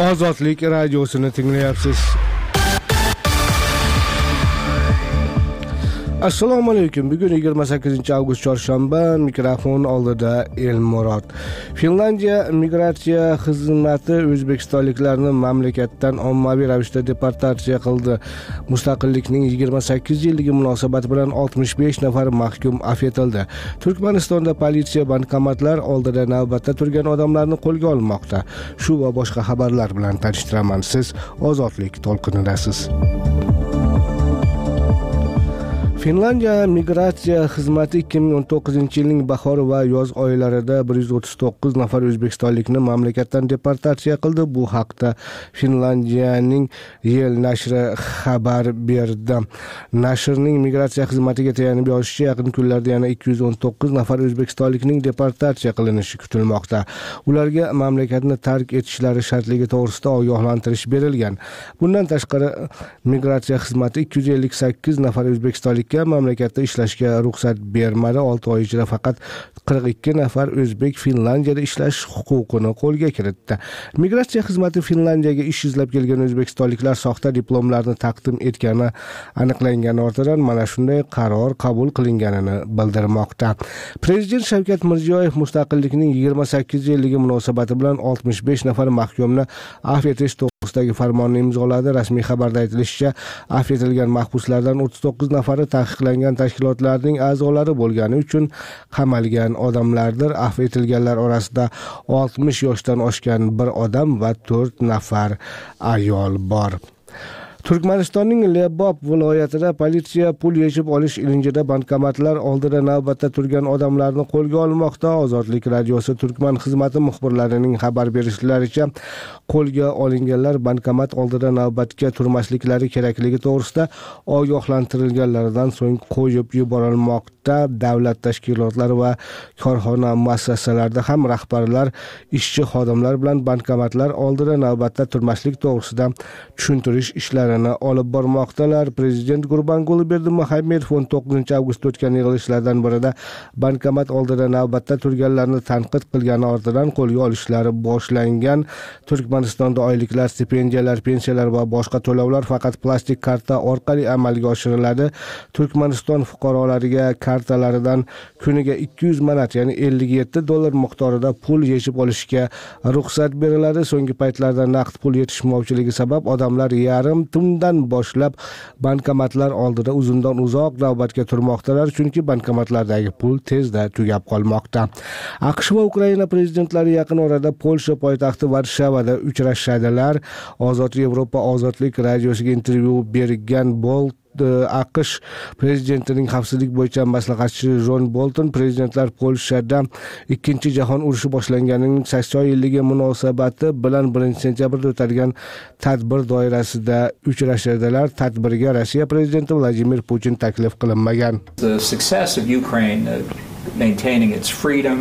Ozodlik radiosini tinglayapsiz. Assalomu alaykum. Bugun 28-avgust chorshanba, mikrofon oldida Elmurod. Finlandiya migratsiya xizmati o'zbekistonliklarni mamlakatdan ommaviy ravishda deportatsiya qildi. Mustaqillikning 28 yilligi munosabati bilan 65 nafar mahkum afv etildi. Turkmanistonda politsiya bankomatlar oldida navbatda turgan odamlarni qo'lga olmoqda. Shu va boshqa xabarlar bilan tanishtiraman. Siz Ozodlik to'lqinidasiz. Finlandiya migratsiya xizmati 2019-yilning bahor va yoz oylarida 139 nafar o'zbekistonlikni mamlakatdan deportatsiya qildi. Bu haqda Finlandiyaning Yel nashri xabar berdi. Nashrning migratsiya xizmatiga tayanib yozishicha, yaqin kunlarda yana 219 nafar o'zbekistonlikning deportatsiya qilinishi kutilmoqda. Ularga mamlakatni tark etishlari shartligi to'g'risida ogohlantirish berilgan. Bundan tashqari, migratsiya xizmati 258 nafar o'zbekistonlik mamlakatda ishlashga ruxsat bermadi. 6 oy ichida faqat 42 nafar o'zbek Finlandiyada ishlash huquqini qo'lga kiritdi. Migratsiya xizmati Finlandiyaga ish izlab kelgan o'zbekistonliklar soxta diplomlarni taqdim etgani aniqlangani ortidan mana shunday qaror qabul qilinganini bildirmoqda. Prezident Shavkat Mirziyoyev mustaqillikning 28 yilligi munosabati bilan 65 nafar mahkumni afv etish to'g'risidagi farmonni imzoladi. Rasmiy xabarda aytilishicha, afv etilgan mahbuslardan 39 nafari taqiqlangan tashkilotlarning a'zolari bo'lgani uchun qamalgan odamlardir. Afv etilganlar orasida 60 yoshdan oshgan bir odam va 4 nafar ayol bor. Turkmanistonning Lebop viloyatida politsiya pul yechib olish ilinjida bankomatlar oldida navbatda turgan odamlarni qo'lga olmoqda. Ozodlik radiosi Turkman xizmati muxbirlarining xabar berishlaricha, qo'lga olinganlar bankomat oldida navbatga turmasliklari kerakligi to'g'risida ogohlantirilganlaridan so'ng qo'yib yuborilmoqda. Davlat tashkilotlari va korxona muassasalarida ham rahbarlar ishchi xodimlar bilan bankomatlar oldida navbatda turmaslik to'g'risida tushuntirish ishlari olib bormoqdalar. Prezident Gurbanguli Berdimuhamedov 19-avgustda o'tgan yig'ilishlardan birida bankomat oldida navbatda turganlarni tanqid qilgani ortidan qo'lga olishlari boshlangan. Turkmanistonda oyliklar, stipendiyalar, pensiyalar va boshqa to'lovlar faqat plastik karta orqali amalga oshiriladi. Turkmaniston fuqarolariga kartalaridan kuniga 200 manat, ya'ni $57 miqdorida pul yechib olishga ruxsat beriladi. So'nggi paytlarda naqd pul yetishmovchiligi sabab odamlar yarim tundan boshlab bankomatlar oldida uzundan uzoq navbatga turmoqdalar, chunki bankomatlardagi pul tezda tugab qolmoqda. AQSh va Ukraina prezidentlari yaqin orada Polsha poytaxti Varshavada uchrashadilar. Ozod Yevropa ozodlik radiosiga intervyu bergan AQSh prezidentining xavfsizlik bo'yicha maslahatchisi Jon Bolton prezidentlar Polshada Ikkinchi jahon urushi boshlanganining 80 yilligi munosabati bilan 1-sentyabrda o'tadigan tadbir doirasida uchrashadilar. Tadbirga Rossiya prezidenti Vladimir Putin taklif qilinmagan. The success of Ukraine maintaining its freedom,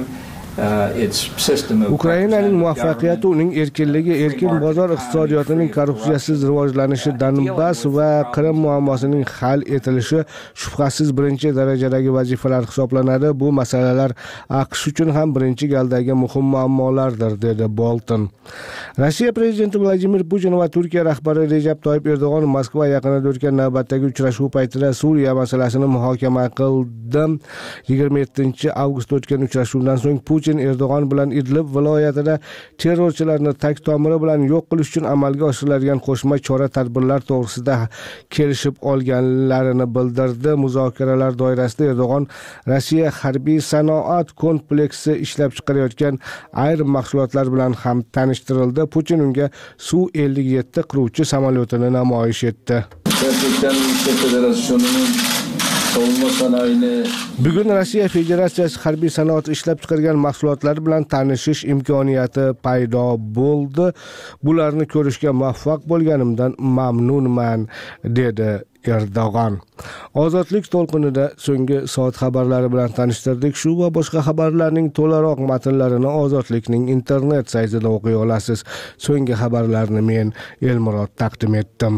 Ukrainaning muvaffaqiyati uning erkinligi, erkin bozor iqtisodiyotining korrupsiyasiz rivojlanishi, Donbass va Qrim muammosining hal etilishi shubhasiz birinchi darajadagi vazifalar hisoblanadi. Bu masalalar AQSh uchun ham birinchi galdagi muhim muammolardir, dedi Bolton. Rossiya prezidenti Vladimir Putin va Turkiya rahbari Recep Tayyip Erdo'g'on Moskva yaqinida o'tgan navbatdagi uchrashuv paytida Suriya masalasini muhokama qildi. 27-avgustda o'tgan uchrashuvdan so'ng Putin Erdo'g'on bilan Idlib viloyatida terrorchilarni tag tomiri bilan yo'q qilish uchun amalga oshiriladigan qo'shma chora-tadbirlar to'g'risida kelishib olganlarini bildirdi. Muzokaralar doirasida Erdo'g'on Rossiya harbiy sanoat kompleksi ishlab chiqarayotgan ayrim mahsulotlar bilan ham tanishtirildi. Putin unga Su-57 qiruvchi samolyotini namoyish etdi. Bugun Rossiya Federatsiyasi harbiy sanoat ishlab chiqargan mahsulotlar bilan tanishish imkoniyati paydo bo'ldi. Bularni ko'rishga muvaffaq bo'lganimdan mamnunman, dedi Erdo'g'on. Ozodlik to'lqinida so'nggi soat xabarlari bilan tanishtirdik. Shu va boshqa xabarlarning to'laroq matnlarini Ozodlikning internet saytida o'qiy olasiz. So'nggi xabarlarni men Elmurod taqdim etdim.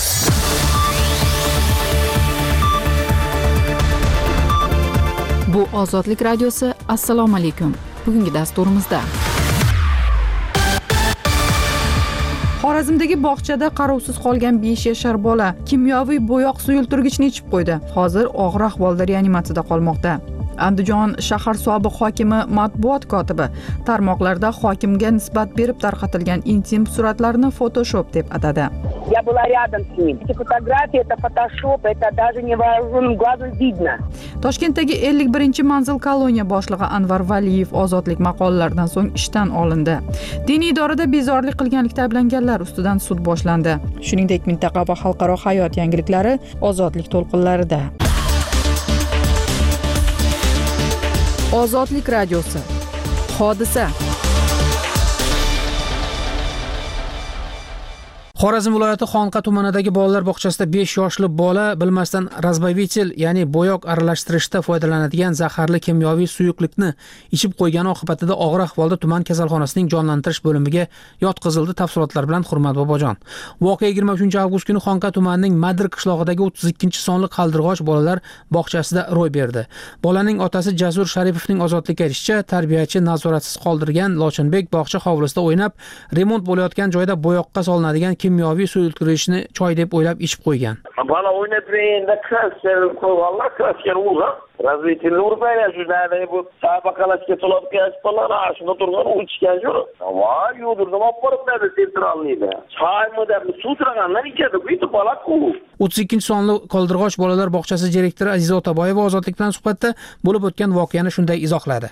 Bu Ozodlik radiosi, assalomu alaykum. Bugungi dasturimizda Xorazmdagi bog'chada qarovsiz qolgan 5 yashar bola kimyoviy bo'yoq suyultirgichni ichib qo'ydi. Hozir og'ir ahvolda reanimatsiyada qolmoqda. Andijon shahar sobiq hokimi matbuot kotibi tarmoqlarda hokimga nisbat berib tarqatilgan intim suratlarni Photoshop deb atadi. Я была рядом с ним. Эти фотографии это Photoshop, это даже невооруженным глазом видно. Toshkentdagi 51-manzil koloniya boshlig'i Anvar Valiyev ozodlik maqolalaridan so'ng ishdan olindi. Diniy idorada bezorilik qilganlikda ayblanganlar ustidan sud boshlandi. Shuningdek, mintaqa va xalqaro hayot yangiliklari ozodlik to'lqinlarida. Ozodlik radiosi. Hodisa. Xorazm viloyati Xonqa tumanidagi bolalar bog'chasida 5 yoshli bola bilmasdan razbavitel, ya'ni bo'yoq aralashtirishda foydalanadigan zaharli kimyoviy suyuqlikni ichib qo'ygani oqibatida og'ir ahvolda tuman kasalxonasining jonlantirish bo'limiga yotqizildi. Tafsilotlar bilan Hurmat Bobojon. Voqea 23 avgust kuni Xonqa tumanining Madr qishlog'idagi 32-sonli qaldirg'och bolalar bog'chasida ro'y berdi. Bolaning otasi Jasur Sharipovning ozodlikka erishicha, tarbiyachi nazoratsiz qoldirgan Lochinbek bog'cha hovlisida o'ynab, remont bo'layotgan joyda bo'yoqqa solinadigan kimyoviy suyultirgichni choy deb o'ylab ichib qo'ygan. Bola o'ynab yurganda krasker qo'yganlar, krasker urgan. Razvetilni urmaylar, shunday bu sabaqalashga to'lab kelishdilar, shunda turgan u ichgan jo'ra. Voy, yudirdim, olib boribdi sentralniyda. Choymi deb sudraganlar ichadi, bu bola-ku. 32-sonli qaldirg'och bolalar bog'chasi direktori Aziza Otaboyeva ozodlik bilan suhbatda bo'lib o'tgan voqeani shunday izohladi.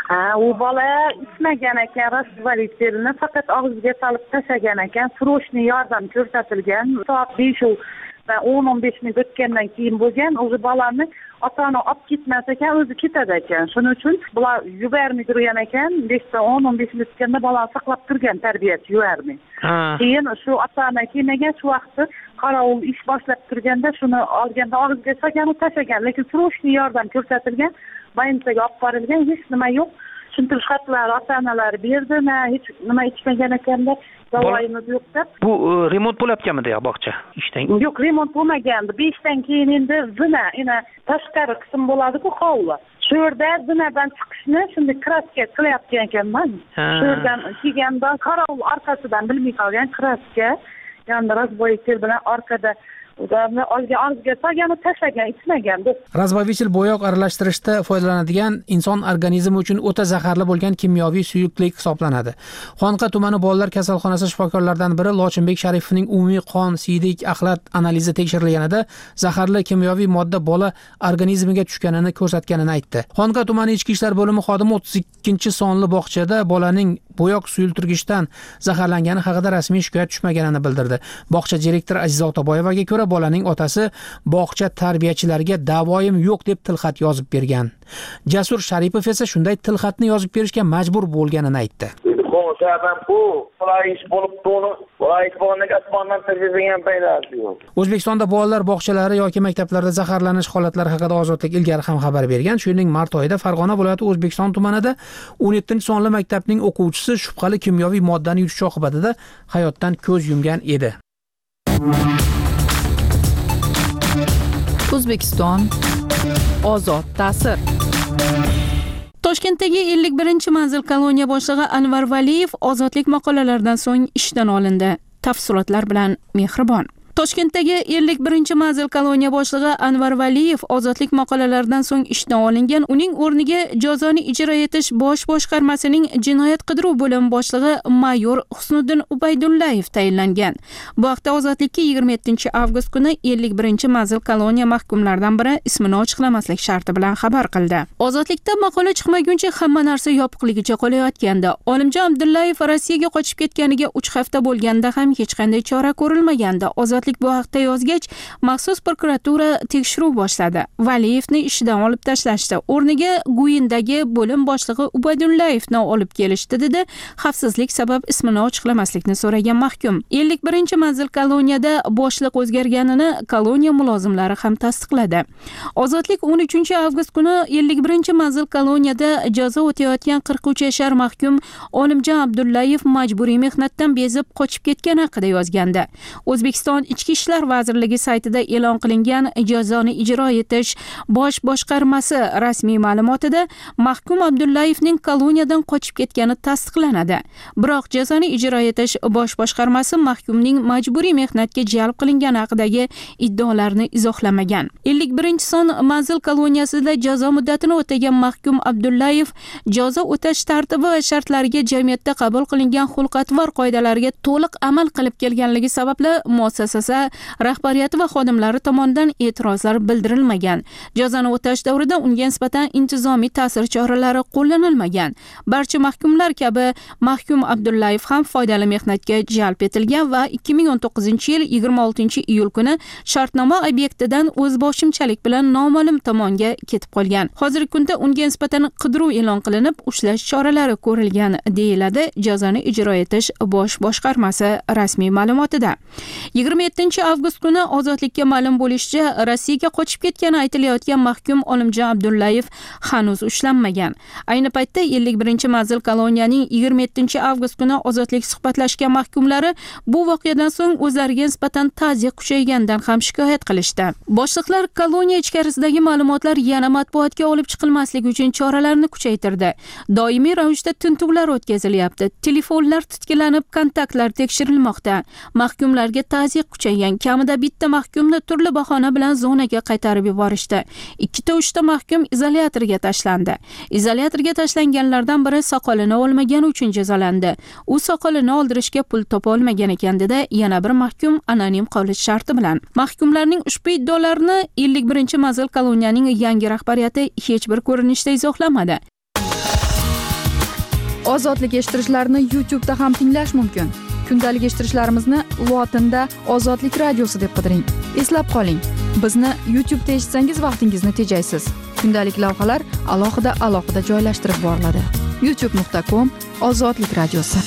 U bola ichmagan ekan, razvalitelni faqat og'ziga solib tashlagan ekan. Srochniy yordam ko'rsatilgan. Soat 5 va 10-15 minut o'tgandan keyin bo'lgan. O'zi bolani ota-ona olib ketmas ekan, o'zi ketadi ekan. Shuning uchun bular yubormay turgan ekan. 5-10-15 minut o'tganda bolani saqlab turgan tarbiyachi yubormay. Keyin shu ota-ona kelmagan shu vaqtda qarovul ish boshlab turganda shuni olganda og'ziga solgan, tashlagan, lekin srochniy yordam ko'rsatilgan. Bayinsaga olib borilgan, hech nima yo'q. Tushuntirish xatlari ota-onalar berdi, hech nima ichmagan ekanda, davoyimiz yo'q deb. Bu remont bo'layotganmidi bog'cha ishdan? Yo'q, remont bo'lmagandi. 5 dan keyin endi zina, tashqari qism bo'ladi-ku, hovli. Shu yerda zinadan chiqishni shunday kraska qilyapgan ekanman. Shu yerdan kelgandan qarovul orqasidan bilmay qolgan kraska, ya'ni razboytel bilan orqada ularni olgan og'ziga solgan, tashlagan, ichmagan. Razbavitel bo'yoq aralashtirishda foydalanadigan inson organizmi uchun o'ta zaharli bo'lgan kimyoviy suyuqlik hisoblanadi. Xonqa tumani bolalar kasalxonasi shifokorlaridan biri Lochinbek Sharipovning umumiy qon, siydik, axlat analizi tekshirilganida zaharli kimyoviy modda bola organizmiga tushganini ko'rsatganini aytdi. Xonqa tumani ichki ishlar bo'limi xodimi 32-sonli bog'chada bolaning bo'yoq suyultirgichdan zaharlangani haqida rasmiy shikoyat tushmaganini bildirdi. Bog'cha direktori Aziza Otaboyevaga ko'ra, bolaning otasi bog'cha tarbiyachilariga davoyim yo'q deb tilxat yozib bergan. Jasur Sharipov esa shunday tilxatni yozib berishga majbur bo'lganini aytdi. O'zbekistonda bolalar bog'chalari yoki maktablarda zaharlanish holatlari haqida Ozodlik ilgari ham xabar bergan. Shuningdek, mart oyida Farg'ona viloyati O'zbekiston tumanida 17-sonli maktabning o'quvchisi shubhali kimyoviy moddani yutishi oqibatida hayotdan ko'z yumgan edi. O'zbekiston ozod ta'sir. Toshkentdagi 51-manzil koloniya boshlig'i Anvar Valiyev ozodlik maqolalaridan so'ng ishdan olindi. Tafsilotlar bilan Mehribon. Toshkentdagi 51-manzil koloniya boshlig'i Anvar Valiyev ozodlik maqolalaridan so'ng ishdan olingan. Uning o'rniga jazoni ijro etish bosh boshqarmasining jinoyat qidiruv bo'limi boshlig'i mayor Husniddin Ubaydullayev tayinlangan. Bu haqda Ozodlikka 27-avgust kuni 51-manzil koloniya mahkumlaridan biri ismini ochiqlamaslik sharti bilan xabar qildi. Ozodlikda maqola chiqmaguncha hamma narsa yopiqligicha qolayotgandi. Olimjon Abdullayev Rossiyaga qochib ketganiga 3 hafta bo'lganda ham hech qanday chora ko'rilmagandi. Ozodlik bu haqda yozgach, maxsus prokuratura tekshiruv boshladi. Valiyevni ishdan olib tashlashdi. O'rniga Guyindagi bo'lim boshlig'i Ubaydullayevni olib kelishdi, dedi xavfsizlik sabab ismini ochiqlamaslikni so'ragan mahkum. 51-manzil koloniyada boshliq o'zgarganini koloniya mulozimlari ham tasdiqladi. Ozodlik 13-avgust kuni 51-manzil koloniyada jazo o'tayotgan 43 yashar mahkum Olimjon Abdullayev majburiy mehnatdan bezib qochib ketgani haqida yozgandi. O'zbekiston Ichki ishlar vazirligi saytida e'lon qilingan jazoni ijro etish bosh boshqarmasi rasmiy ma'lumotida mahkum Abdullayevning koloniyadan qochib ketgani tasdiqlanadi. Biroq jazoni ijro etish bosh boshqarmasi mahkumning majburiy mehnatga jalb qilingani haqidagi iddaolarni izohlamagan. 51-son manzil koloniyasida jazo muddatini o'tagan mahkum Abdullayev jazo o'tash tartibi va shartlariga jamiyatda qabul qilingan xulq-atvor qoidalariga to'liq amal qilib kelganligi sababli muassasa rahbariyati va xodimlari tomonidan e'tirozlar bildirilmagan. Jazoni o'tash davrida unga nisbatan intizomiy ta'sir choralari qo'llanilmagan. Barcha mahkumlar kabi mahkum Abdullayev ham foydali mehnatga jalb etilgan va 2019-yil 26-iyul kuni shartnoma obyektidan o'zboshimchalik bilan noma'lum tomonga ketib qolgan. Hozirgi kunda unga nisbatan qidiruv e'lon qilinib, ushlash choralari ko'rilgan, deyiladi jazoni ijro etish bosh boshqarmasi rasmiy ma'lumotida. 27-avgust kuni ozodlikka ma'lum bo'lishicha, Rossiyaga qochib ketgani aytilayotgan mahkum Olimjon Abdullayev hanuz ushlanmagan. Ayni paytda 51-manzil koloniyaning 27-avgust kuni ozodlik suhbatlashgan mahkumlari bu voqeadan so'ng o'zlariga nisbatan ta'ziyq kuchaygandan ham shikoyat qilishdi. Boshliqlar koloniya ichkarisidagi ma'lumotlar yana matbuotga olib chiqilmasligi uchun choralarni kuchaytirdi. Doimiy ravishda tintuvlar o'tkazilyapti. Telefonlar tutkilanib, kontaktlar tekshirilmoqda. Mahkumlarga ta'ziyq kuchaygan. Kamida bitta mahkumni turli bahona bilan zonaga qaytarib yuborishdi. 2-3 mahkum izolyatorga tashlandi. Izolyatorga tashlanganlardan biri soqolini olmagani uchun jazolandi. U soqolini oldirishga pul topa olmagan ekan, dedi yana bir mahkum anonim qolish sharti bilan. Mahkumlarning ushbu iddaolarini 51-manzil koloniyaning yangi rahbariyati hech bir ko'rinishda izohlamadi. Ozodlik eshittirishlarni YouTube'da ham tinglash mumkin. Kundalik eshittirishlarimizni lotinda Ozodlik radiosi deb qidiring. Eslab qoling, bizni YouTube'da eshitsangiz vaqtingizni tejaysiz. Kundalik lavhalar alohida joylashtirib boriladi. youtube.com/Ozodlik radiosi.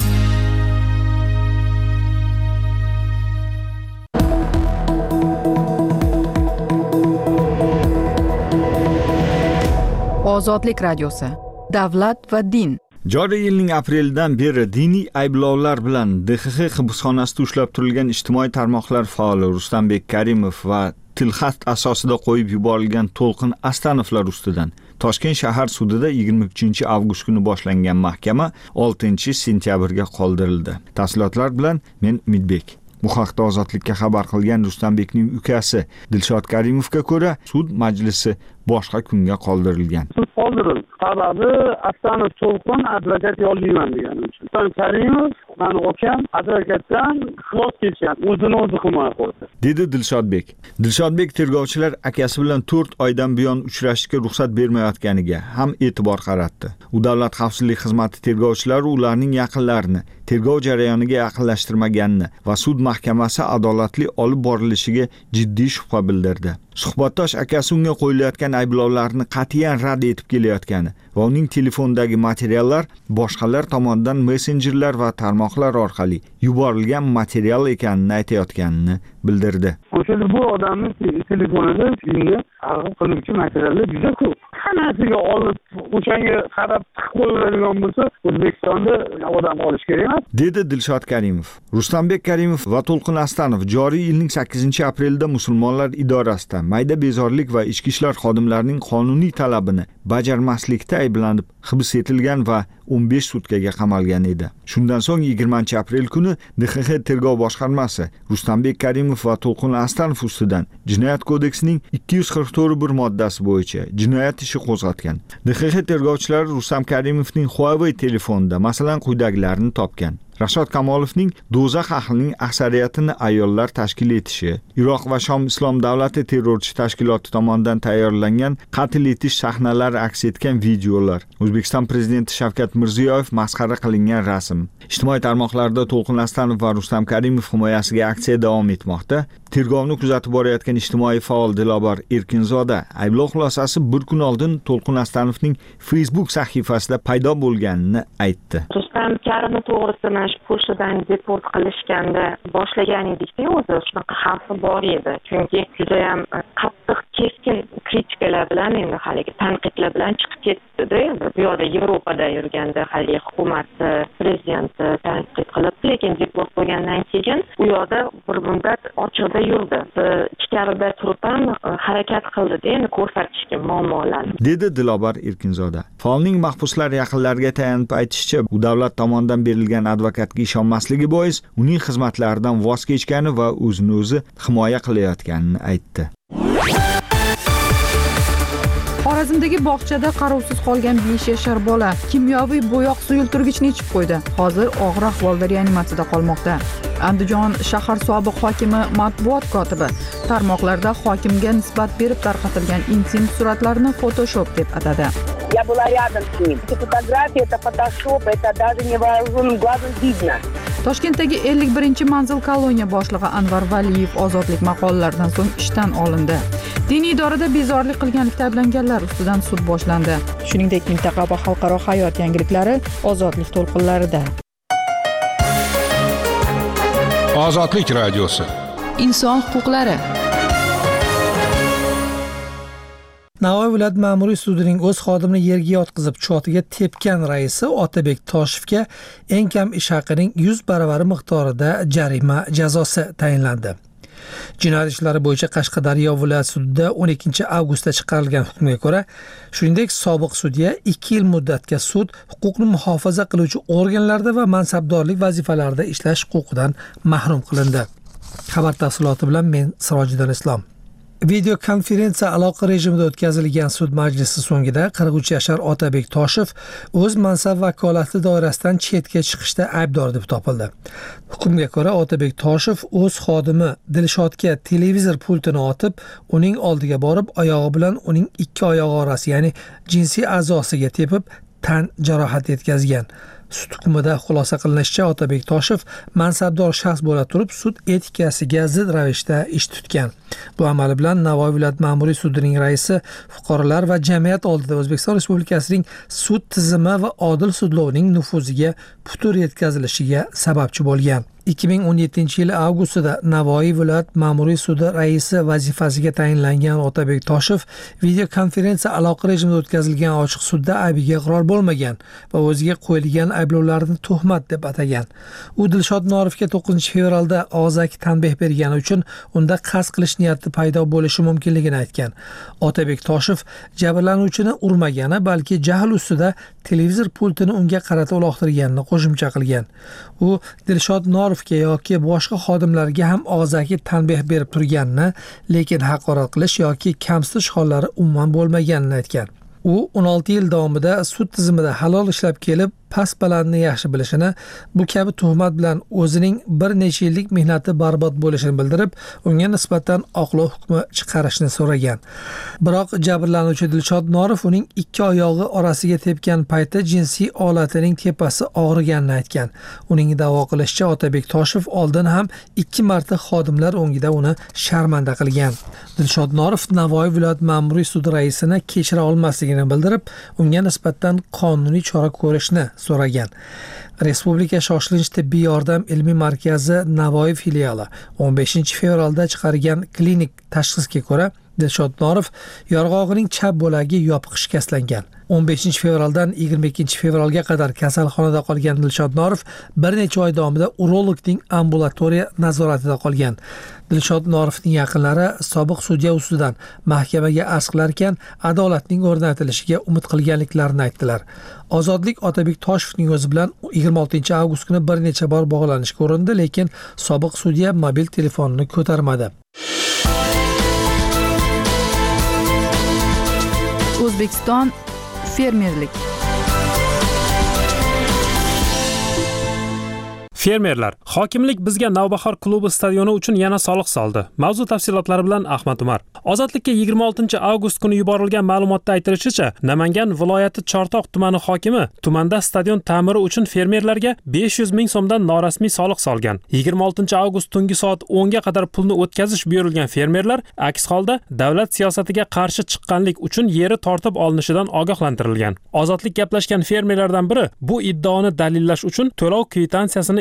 Ozodlik radiosi. Davlat va din. Joriy yilning aprelidan beri diniy ayblovlar bilan DXX hibsxonasida ushlab turilgan ijtimoiy tarmoqlar faoli Rustambek Karimov va tilxat asosida qo'yib yuborilgan To'lqin Astanovlar ustidan Toshkent shahar sudida 23-avgust kuni boshlangan mahkama 6-sentyabrga qoldirildi. Tafsilotlar bilan men Umidbek. Bu haqda Ozodlikka xabar qilgan Rustambekning ukasi Dilshod Karimovga ko'ra, sud majlisi boshqa kunga qoldirilgan. Sud qoldirildi. Sababi Astanov To'lqin advokat yollayman deganim uchun. Karimov mani akam advokatdan xilos ketgan, o'zini o'zi himoya qildi, dedi Dilshodbek. Dilshodbek tergovchilar akasi bilan 4 oydan buyon uchrashishga ruxsat bermayotganiga ham e'tibor qaratdi. U Davlat xavfsizlik xizmati tergovchilari ularning yaqinlarini tergov jarayoniga yaqinlashtirmaganini va sud mahkamasi adolatli olib borilishiga jiddiy shubha bildirdi. Suhbatdosh akasi unga qo'yilayotgan ayblovlarni qat'iyan rad etib kelayotgani va uning telefondagi materiallar boshqalar tomonidan messenjerlar va tarmoqlar orqali yuborilgan material ekanini aytayotganini bildirdi. O'shanda bu odamning telefonida filmga arg'ib qiluvchi materiallar juda ko'p. Hammasiga olib o'shanga qarab qo'yiladigan bo'lsa, O'zbekistonda odam olish kerak emas, dedi Dilshod Karimov. Rustambek Karimov va To'lqin Astanov joriy yilning 8-aprelda musulmonlar idorasida mayda bezorlik va ichki ishlar xodimlarining qonuniy talabini bajarmaslikda ayblanib hibs etilgan va 15 sutkaga qamalgan edi. Shundan so'ng 20-aprel kuni DXX tergov boshqarmasi Rustambek Karimov va To'lqin Astanov ustidan Jinoyat kodeksining 244 moddasi bo'yicha jinoyat ishi qo'zg'atgan. DXX tergovchilari Rustam Karimovning Huawei telefonida masalan quyidagilarni topgan. Rashod Kamolovning do'zax ahlining aksariyatini ayollar tashkil etishi, Iroq va Shom Islom davlati terrorchi tashkiloti tomonidan tayyorlangan qatl etish sahnalari aks etgan videolar, O'zbekiston prezidenti Shavkat Mirziyoyev masxara qilingan rasm. Ijtimoiy tarmoqlarda To'lqin Astanov va Rustam Karimov himoyasiga aksiya davom etmoqda. Tergovni kuzatib borayotgan ijtimoiy faol Dilobar Erkinzoda ayblov xulosasi bir kun oldin To'lqin Astanovning Facebook sahifasida paydo bo'lganini aytdi. Rustam Karimov to'g'risida Polshadan deport qilishganda boshlagan edikda, o'zi shunaqa xavfi bor edi. Chunki juda ham qattiq keskin kritikalar bilan, endi haligi tanqidlar bilan chiqib ketdi-da. Bu yoqda Yevropada yurganda haligi hukumat prezidenti tanqid qilib, lekin deport bo'lgandan keyin u yoqda bir muddat ochiqda yurdi. Ichkarida turib ham harakat qildi-da, endi ko'rsatishga muammolarni. Dedi Dilobar Erkinzoda. Faolning mahbuslar yaqinlariga tayanib aytishicha, u davlat tomonidan berilgan advokatga ishonmasligi bois uning xizmatlaridan voz kechgani va o'zini o'zi himoya qilayotganini aytdi. Xorazmdagi bog'chada qarovsiz qolgan 5 yashar bola kimyoviy bo'yoq suyultirgichni ichib qo'ydi. Hozir og'ir ahvolda reanimatsiyada qolmoqda. Andijon shahar sobiq hokimi matbuot kotibi tarmoqlarda hokimga nisbat berib tarqatilgan intim suratlarni Photoshop deb atadi. Я была рядом с ним. Эти фотографии, это фотошоп, это даже невооруженным глазом видно. Toshkentdagi 51-manzil koloniya boshlig'i Anvar Valiyev ozodlik maqolalaridan so'ng ishdan olindi. Diniy idorada bezorilik qilganlikda ayblanganlar ustidan sud boshlandi. Shuningdek, mintaqa va xalqaro hayot yangiliklari ozodlik to'lqinlarida. Ozodlik radiosi. Inson huquqlari. Navoiy viloyat ma'muriy sudining o'z xodimini yerga yotqizib chotiga tepgan raisi Otabek Toshevga eng kam ish haqining 100 baravari miqdorida jarima jazosi tayinlandi. Jinoyat ishlari bo'yicha Qashqadaryo viloyat sudida 12 avgustda chiqarilgan hukmga ko'ra, shuningdek sobiq sudya 2 yil muddatga sud huquqni muhofaza qiluvchi organlarda va mansabdorlik vazifalarida ishlash huquqidan mahrum qilindi. Xabar tafsiloti bilan men Sirojiddin Islom. Video konferensiya aloqa rejimida o'tkazilgan sud majlisi so'ngida 43 yashar Otabek Toshev o'z mansab vakolati doirasidan chetga chiqishda aybdor deb topildi. Hukmga ko'ra Otabek Toshev o'z xodimi Dilshodga televizor pultini otib, uning oldiga borib, oyog'i bilan uning ikki oyog'i orasi, ya'ni jinsiy a'zosiga tepib, tan jarohati yetkazgan. Sud hukmida xulosa qilinishicha, Otabek Toshev mansabdor shaxs bo'la turib, sud etikasiga zid ravishda ish tutgan. Bu amali bilan Navoiy viloyat ma'muriy sudining raisi fuqarolar va jamiyat oldida O'zbekiston Respublikasining sud tizimi va odil sudlovning nufuziga putur yetkazilishiga sababchi bo'lgan. 2017-yil avgustida Navoiy viloyat ma'muriy sudi raisi vazifasiga tayinlangan Otabek Toshev video konferensiya aloqa rejimida o'tkazilgan ochiq sudda aybiga iqror bo'lmagan va o'ziga qo'yilgan ayblovlarni tuhmat deb atagan. U Dilshod Norovga 9-fevralda og'zaki tanbeh bergani uchun unda qasd qilish niyati paydo bo'lishi mumkinligini aytgan. Otabek Toshev jabrlanuvchini urmagani, balki jahl ustida televizor pultini unga qarata uloqtirganini qo'shimcha qilgan. U Dilshod Norovga yoki boshqa xodimlarga ham og'zaki tanbeh berib turganini, lekin haqorat qilish yoki kamsitish hollari umuman bo'lmaganini aytgan. U 16 yil davomida sud tizimida halol ishlab kelib, past balandni yaxshi bilishini, bu kabi tuhmat bilan o'zining bir necha yillik mehnati barbod bo'lishini bildirib, unga nisbatan oqlov hukmi chiqarishni so'ragan. Biroq jabrlanuvchi Dilshod Norov uning ikki oyog'i orasiga tepgan paytda jinsiy olatining tepasi og'riganini aytgan. Uning da'vo qilishicha, Otabek Toshev oldin ham 2 marta xodimlar o'ngida uni sharmanda qilgan. Dilshod Norov Navoiy viloyat ma'muriy sudi raisini kechira olmasligini bildirib, unga nisbatan qonuniy chora ko'rishni so'ragan. Respublika shoshilinch tibbiy yordam ilmiy markazi Navoiy filiali 15-fevralda chiqargan klinik tashxisga ko'ra, Dilshod Norov yorg'og'ining chap bo'lagi yopiq shikastlangan. 15-fevraldan 22-fevralga qadar kasalxonada qolgan Dilshod Norov bir necha oy davomida urologning ambulatoriya nazoratida qolgan. Dilshod Norovning yaqinlari sobiq sudya ustidan mahkamaga arz qilarkan, adolatning o'rnatilishiga umid qilganliklarini aytdilar. Ozodlik Otabek Toshevning o'zi bilan 26-avgust kuni bir necha bor bog'lanishga urindi, lekin sobiq sudya mobil telefonini ko'tarmadi. O'zbekiston fermerlik. Fermerlar, hokimlik bizga Navbahor klubi stadioni uchun yana soliq soldi. Mavzu tafsilotlari bilan Ahmad Umar. Ozodlikka 26-avgust kuni yuborilgan ma'lumotda aytilishicha, Namangan viloyati Chortoq tumani hokimi tumanda stadion ta'miri uchun fermerlarga 500 ming so'mdan norasmiy soliq solgan. 26-avgust tungi soat 10 ga qadar pulni o'tkazish buyurilgan fermerlar aks holda davlat siyosatiga qarshi chiqqanlik uchun yeri tortib olinishidan ogohlantirilgan. Ozodlik gaplashgan fermerlardan biri bu iddaoni dalillash uchun to'lov kvitansiyasini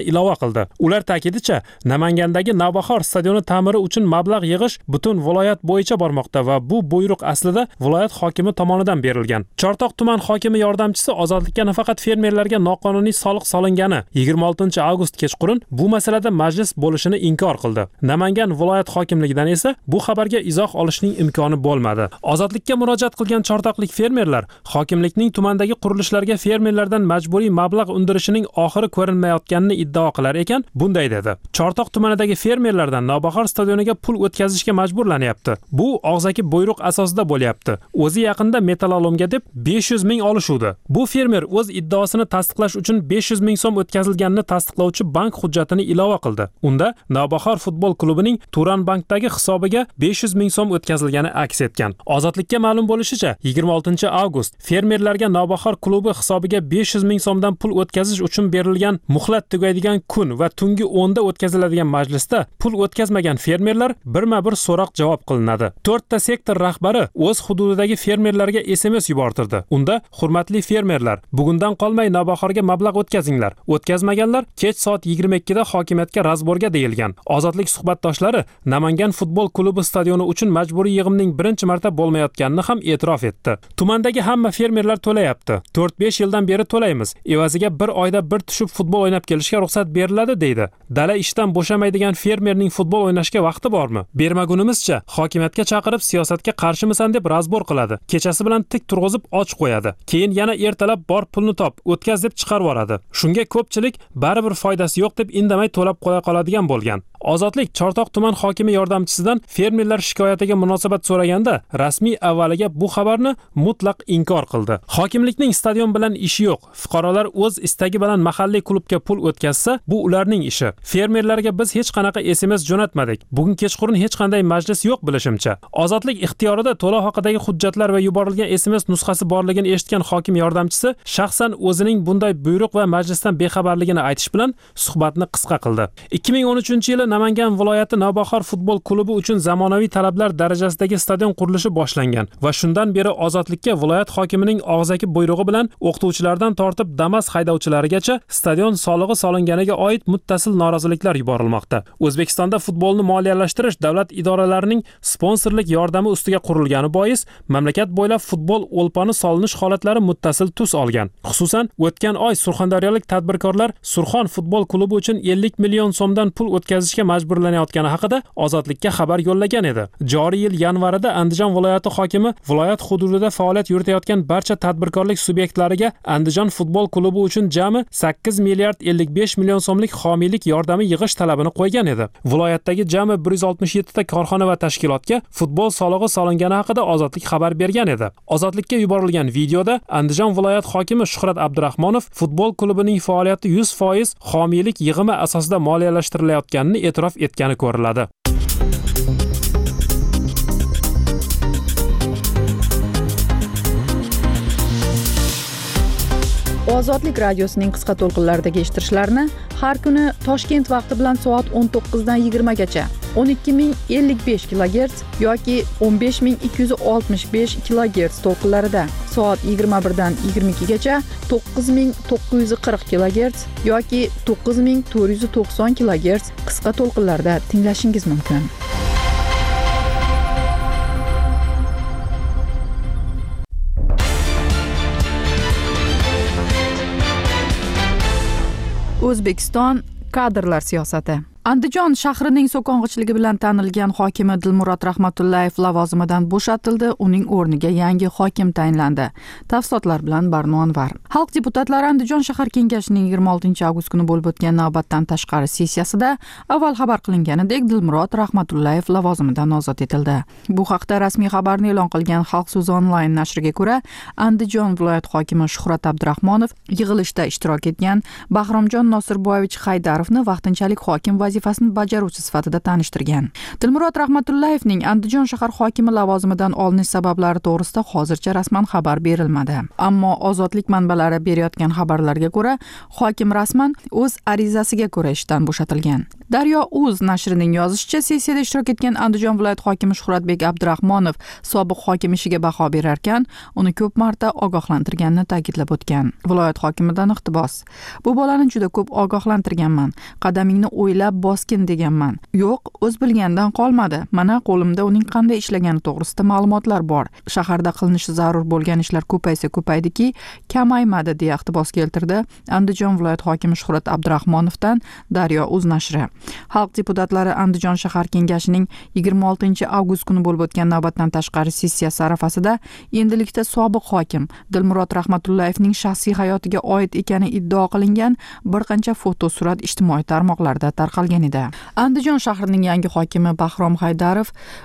ilova qildi. Ular ta'kidicha, Namangandagi Navbahor stadioni ta'miri uchun mablag' yig'ish butun viloyat bo'yicha bormoqda va bu buyruq aslida viloyat hokimi tomonidan berilgan. Chortoq tuman hokimi yordamchisi Ozodlikka nafaqat fermerlarga noqonuniy soliq solingani 26-avgust kechqurun bu masalada majlis bo'lishini inkor qildi. Namangan viloyat hokimligidan esa bu xabarga izoh olishning imkoni bo'lmadi. Ozodlikka murojaat qilgan chortoqlik fermerlar hokimlikning tumandagi qurilishlarga fermerlardan majburiy mablag' undirishining oxiri ko'rinmayotganini iddao qilar ekan, bunday dedi. Chortoq tumanidagi fermerlardan Navbahor stadioniga pul o'tkazishga majburlanyapti. Bu og'zaki buyruq asosida bo'lyapti. O'zi yaqinda metalolomga deb 500 ming olishuvdi. Bu fermer o'z iddaosini tasdiqlash uchun 500 ming so'm o'tkazilganini tasdiqlovchi bank hujjatini ilova qildi. Unda Navbahor futbol klubining Turan bankdagi hisobiga 500 ming so'm o'tkazilgani aks etgan. Ozodlikka ma'lum bo'lishicha, 26-avgust fermerlarga Navbahor klubi hisobiga 500 ming so'mdan pul o'tkazish uchun berilgan muhlat tugaydigan kun va tungi 10da o'tkaziladigan majlisda pul o'tkazmagan fermerlar birma-bir so'roq javob qilinadi. 4 ta sektor rahbari o'z hududidagi fermerlarga SMS yubortirdi. Unda: "Hurmatli fermerlar, bugundan qolmay Navbahorga mablag' o'tkazinglar. O'tkazmaganlar kech soat 22da hokimiyatga razborga" deyilgan. Ozodlik suhbatdoshlari Namangan futbol klubi stadioni uchun majburiy yig'imning birinchi marta bo'lmayotganini ham e'tirof etdi. Tumandagi hamma fermerlar to'layapti. 4-5 yildan beri to'laymiz. Evaziga bir oyda bir tushib futbol o'ynab kelishga ruxsat beriladi deydi. Dala ishdan bo'shamaydigan fermerning futbol o'ynashga vaqti bormi? Bermagunimizcha hokimiyatga chaqirib siyosatga qarshimisan deb razbor qiladi. Kechasi bilan tik turg'izib och qo'yadi. Keyin yana ertalab bor pulni top, o'tkaz deb chiqarib yuboradi. Shunga ko'pchilik baribir foydasi yo'q deb indamay to'lab qo'ya qoladigan bo'lgan. Ozodlik Chortoq tuman hokimi yordamchisidan fermerlar shikoyatiga munosabat so'raganda rasmiy avvaliga bu xabarni mutlaq inkor qildi. Hokimlikning stadion bilan ishi yo'q. Fuqarolar o'z istagi bilan mahalliy klubga pul o'tkazsa, bu ularning ishi. Fermerlarga biz hech qanaqa SMS jo'natmadik. Bugun kechqurun hech qanday majlis yo'q bilishimcha. Ozodlik ixtiyorida to'lov haqidagi hujjatlar va yuborilgan SMS nusxasi borligini eshitgan hokim yordamchisi shaxsan o'zining bunday buyruq va majlisdan bexabarligini aytish bilan suhbatni qisqa qildi. 2013-yili Namangan viloyati Navbahor futbol klubi uchun zamonaviy talablar darajasidagi stadion qurilishi boshlangan va shundan beri Ozodlikka viloyat hokimining og'zaki buyrug'i bilan o'qituvchilardan tortib Damas haydovchilarigacha stadion solig'i solinganiga oid muttasil noroziliklar yuborilmoqda. O'zbekistonda futbolni moliyalashtirish davlat idoralarining sponsorlik yordami ustiga qurilgani bois mamlakat bo'ylab futbol o'lponi solinish holatlari muttasil tus olgan. Xususan, o'tgan oy surxondaryolik tadbirkorlar Surxon futbol klubi uchun 50 million so'mdan pul o'tkazishga majburlanayotgani haqida Ozodlikka xabar yo'llagan edi. Joriy yil yanvarida Andijon viloyati hokimi viloyat hududida faoliyat yuritayotgan barcha tadbirkorlik subyektlariga Andijon futbol klubi uchun jami 8 milliard 55 million so'mlik homiylik yordami yig'ish talabini qo'ygan edi. Viloyatdagi jami 167 ta korxona va tashkilotga futbol solig'i solingani haqida Ozodlik xabar bergan edi. Ozodlikka yuborilgan videoda Andijon viloyat hokimi Shuhrat Abdurahmonov futbol klubining faoliyati 100% homiylik yig'imi asosida moliyalashtirilganini e'tirof etgani ko'riladi. Ozodlik radiosining qisqa to'lqinlaridagi eshittirishlarni har kuni Toshkent vaqti bilan soat 19 dan 20 gacha 12055 kHz yoki 15265 kHz to'lqinlarida, soat 21 dan 22 gacha 9940 kHz yoki 9490 kHz qisqa to'lqinlarda tinglashingiz mumkin. O'zbekiston kadrlar siyosati. Andijon shahrining so'kong'ichligi bilan tanilgan hokimi Dilmurod Rahmatullayev lavozimidan bo'shatildi, uning o'rniga yangi hokim tayinlandi. Tafsilotlar bilan Barno Anvar. Xalq deputatlari Andijon shahar kengashining 26-avgust kuni bo'lib o'tgan navbatdan tashqari sessiyasida avval xabar qilinganidek Dilmurod Rahmatullayev lavozimidan ozod etildi. Bu haqda rasmiy xabarni e'lon qilgan Xalq so'zi onlayn nashriga ko'ra, Andijon viloyat hokimi Shuhrat Abdurahmonov yig'ilishda ishtirok etgan Bahromjon Nosirboyevich Haydarovni vaqtinchalik hokim vazifasini bajaruvchi sifatida tanishtirgan. Dilmurod Rahmatullayevning Andijon shahar hokimi lavozimidan olinish sabablari to'g'risida hozircha rasman xabar berilmadi. Ammo Ozodlik manbalari berayotgan xabarlarga ko'ra, hokim rasman o'z arizasiga ko'ra ishdan bo'shatilgan. Daryo.uz nashrining yozishicha, sessiyada ishtirok etgan Andijon viloyat hokimi Shuhratbek Abdurahmonov sobiq hokim ishiga baho berarkan, uni ko'p marta ogohlantirganini ta'kidlab o'tgan. Viloyat hokimidan iqtibos: "Bu bolani juda ko'p ogohlantirganman. Qadamingni o'ylab bosgin deganman. Yo'q, o'z bilganidan qolmadi. Mana qo'limda uning qanday ishlagani to'g'risida ma'lumotlar bor. Shaharda qilinishi zarur bo'lgan ishlar ko'paysa ko'paydiki, kamaymadi", deya iqtibos keltirdi Andijon viloyat hokimi Shuhrat Abdurahmonovdan Daryo.uz nashri. Xalq deputatlari Andijon shahar kengashining 26 avgust kuni bo'lib o'tgan navbatdan tashqari sessiyasi arafasida endilikda sobiq hokim Dilmurod Rahmatullayevning shaxsiy hayotiga oid ekani iddao qilingan bir qancha fotosurat ijtimoiy tarmoqlarda tarqalgan edi. Andijon shahrining yangi hokimi Bahrom Haydarov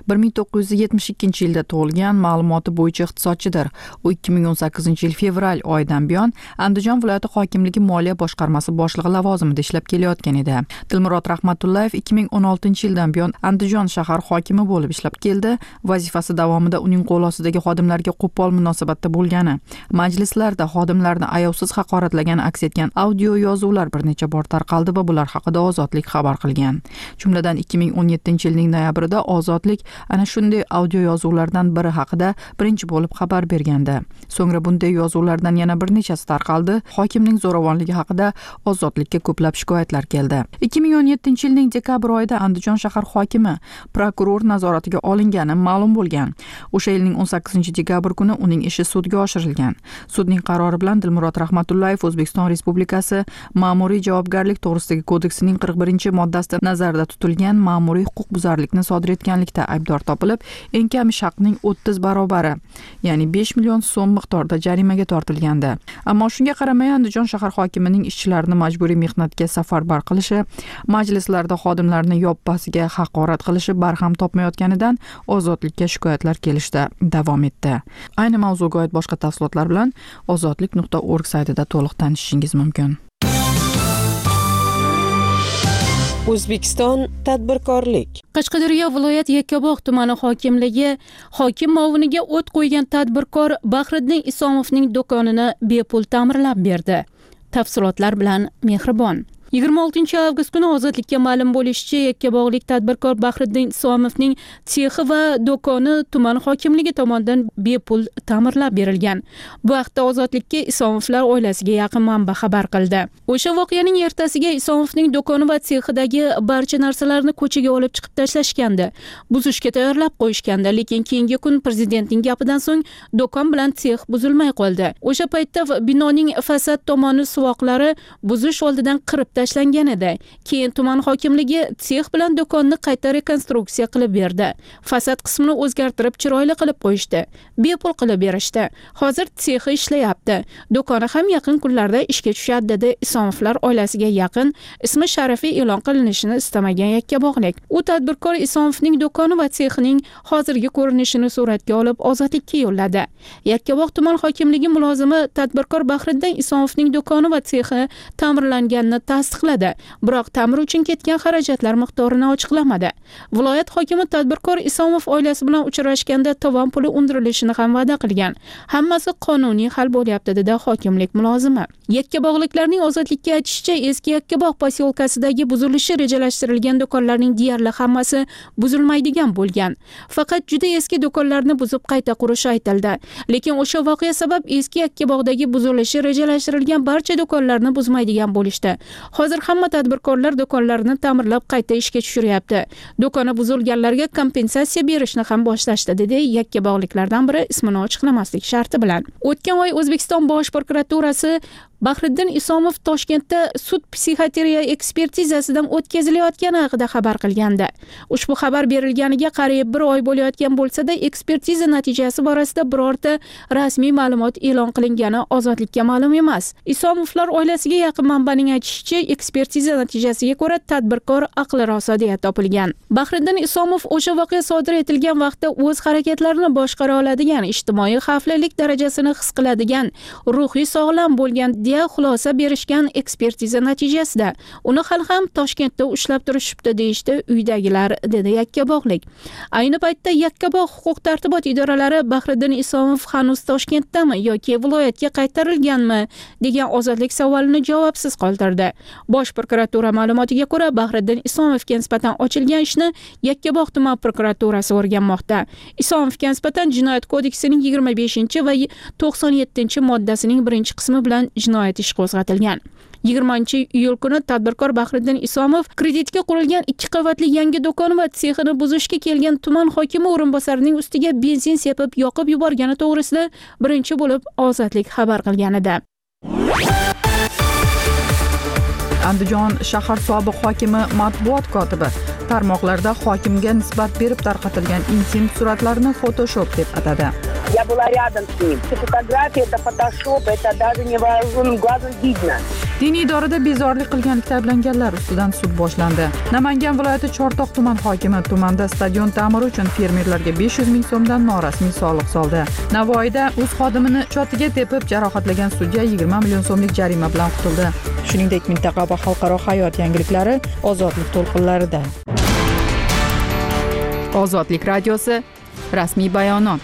1972-yilda tug'ilgan, ma'lumoti bo'yicha iqtisodchidir. U 2018-yil fevral oyidan buyon Andijon viloyati hokimligi moliya boshqarmasi boshlig'i lavozimida ishlab kelayotgan edi. Dilmurod Rahmatullayev 2016-yildan buyon Andijon shahar hokimi bo'lib ishlab keldi. Vazifasi davomida uning qo'l ostidagi xodimlarga qo'pol munosabatda bo'lgani, majlislarda xodimlarni ayovsiz haqoratlagan aks etgan audio yozuvlar bir necha bor tarqaldi va bular haqida Ozodlik xabar qilgan. Jumladan 2017-yilning noyabrida Ozodlik ana shunday audio yozuvlardan biri haqida birinchi bo'lib xabar bergandi. So'ngra bunday yozuvlardan yana bir nechasi tarqaldi. Hokimning zo'ravonligi haqida Ozodlikka ko'plab shikoyatlar keldi. 2017-yilning dekabr oyida Andijon shahar hokimi prokuror nazoratiga olingani ma'lum bo'lgan. O'sha yilning 18-dekabr kuni uning ishi sudga oshirilgan. Sudning qarori bilan Dilmurod Rahmatullayev O'zbekiston Respublikasi Ma'muriy javobgarlik to'g'risidagi kodeksining 41-moddasida nazarda tutilgan ma'muriy huquqbuzarlikni sodir etganlikda aybdor topilib, eng kam ish haqining 30 barobari, ya'ni 5 million so'm miqdorida jarimaga tortilgandi. Ammo shunga qaramay Andijon shahar hokimining ishchilarini majburiy mehnatga safarbar qilishi, majlislarda xodimlarni yoppasiga haqorat qilishi barham topmayotganidan Ozodlikka shikoyatlar kelishda davom etdi. Ayni mavzuga oid boshqa tafsilotlar bilan ozodlik.org saytida to'liq tanishishingiz mumkin. O'zbekiston tadbirkorlik. Qashqadaryo viloyat Yakkabog' tumani hokimligi hokim muoviniga o't qo'ygan tadbirkor Bahriddin Isomovning do'konini bepul ta'mirlab berdi. Tafsilotlar bilan Mehribon. 26 avgust kuni Ozodlikka ma'lum bo'lishicha, Yakkabog'lik tadbirkor Bahriddin Isomovning sexi va do'koni tuman hokimligi tomonidan bepul ta'mirlab berilgan. Bu haqda Ozodlikka Isomovlar oilasiga yaqin manba xabar qildi. O'sha voqeaning ertasiga Isomovning do'koni va sexidagi barcha narsalarni ko'chaga olib chiqib tashlashgandi. Buzishga tayyorlab qo'yishgandi, lekin keyingi kun prezidentning gapidan so'ng do'kon bilan sex buzilmay qoldi. O'sha paytda binoning fasad tomoni suvoqlari buzish oldidan qirib tashlangan edi. Keyin tuman hokimligi sex bilan do'konni qayta rekonstruksiya qilib berdi. Fasad qismini o'zgartirib chiroyli qilib qo'yishdi. Bepul qilib berishdi. Hozir sexi ishlayapti. Do'koni ham yaqin kunlarda ishga tushadi, dedi Isomovlar oilasiga yaqin, ismi sharafiy e'lon qilinishini istamagan Yakkabog'lik. U tadbirkor Isomovning do'koni va sexining hozirgi ko'rinishini suratga olib Ozodlikka yo'lladi. Yakkabog' tuman hokimligi mulozimi tadbirkor Bahriddin Isomovning do'koni va sexi ta'mirlanganini tasdiqladi, biroq ta'mir uchun ketgan xarajatlar miqdorini ochiqlamadi. Viloyat hokimi tadbirkor Isomov oilasi bilan uchrashganda tovon puli undirilishini ham va'da qilgan. Hammasi qonuniy hal bo'lyapti, dedi hokimlik mulozimi. Yakkabog'liklarning Ozodlikka aytishicha, eski Yakkabog' posyolkasidagi buzilishi rejalashtirilgan do'konlarning deyarli hammasi buzilmaydigan bo'lgan. Faqat juda eski do'konlarni buzib qayta qurish aytildi. Lekin o'sha voqea sabab eski Yakkabog'dagi buzilishi rejalashtirilgan barcha do'konlarni buzmaydigan bo'lishdi. Hozir hamma tadbirkorlar do'konlarini ta'mirlab qayta ishga tushiryapti. Do'koni buzilganlarga kompensatsiya berishni ham boshlashdi, dedi Yakkabog'liklardan biri ismini ochiqlamaslik sharti bilan. O'tgan oy O'zbekiston Bosh prokuraturasi Bahriddin Isomov Toshkentda sud psixiatriya ekspertizasidan o'tkazilayotgani haqida xabar qilgandi. Ushbu xabar berilganiga qariyb 1 oy bo'layotgan bo'lsa-da, ekspertiza natijasi borasida birorta rasmiy ma'lumot e'lon qilingani Ozodlikka ma'lum emas. Isomovlar oilasiga yaqin manbaning aytishicha, ekspertiza natijasiga ko'ra tadbirkor aqli rosa deya topilgan. Bahriddin Isomov o'sha voqea sodir etilgan vaqtda o'z harakatlarini boshqara oladigan, ijtimoiy xavflilik darajasini his qiladigan, ruhiy sog'lom bo'lgan deya xulosa berishgan ekspertiza natijasida uni hali ham Toshkentda ushlab turishibdi deyishdi uydagilar, dedi Yakkabog'lik. Ayni paytda Yakkabog' huquq-tartibot idoralari Bahriddin Isomov hanuz Toshkentdami yoki viloyatga qaytarilganmi degan Ozodlik savolini javobsiz qoldirdi. Bosh prokuratura ma'lumotiga ko'ra, Bahriddin Isomovga nisbatan ochilgan ishni Yakkabog' tuman prokuraturasi o'rganmoqda. Isomovga nisbatan Jinoyat kodeksining 25 va 97-moddasining 1-qismi bilan jinoyat ishi qo'zg'atilgan. 20-iyul kuni tadbirkor Bahriddin Isomov kreditga qurilgan 2 qavatli yangi do'kon va sexini buzishga kelgan tuman hokimi o'rinbosarining ustiga benzin sepib yoqib yuborgani to'g'risida birinchi bo'lib Ozodlik xabar qilgan edi. Andijon shahar sobiq hokimi matbuot kotibi tarmoqlarda hokimga nisbat berib tarqatilgan intim suratlarni Photoshop deb atadi. Я была рядом с ним. Эти фотографии, это фотошоп, это даже невооруженным глазом видно. Diniy idorada bezorilik qilganlikda ayblanganlar ustidan sud boshlandi. Namangan viloyati Chortoq tuman hokimi tumanda stadion ta'miri uchun fermerlarga 500 ming so'mdan norasmiy soliq soldi. Navoiyda o'z xodimini chotiga tepib jarohatlagan sudya 20 million so'mlik jarima bilan qutuldi. Shuningdek, mintaqa va xalqaro hayot yangiliklari Ozodlik to'lqinlarida. Ozodlik radiosi rasmiy bayonot.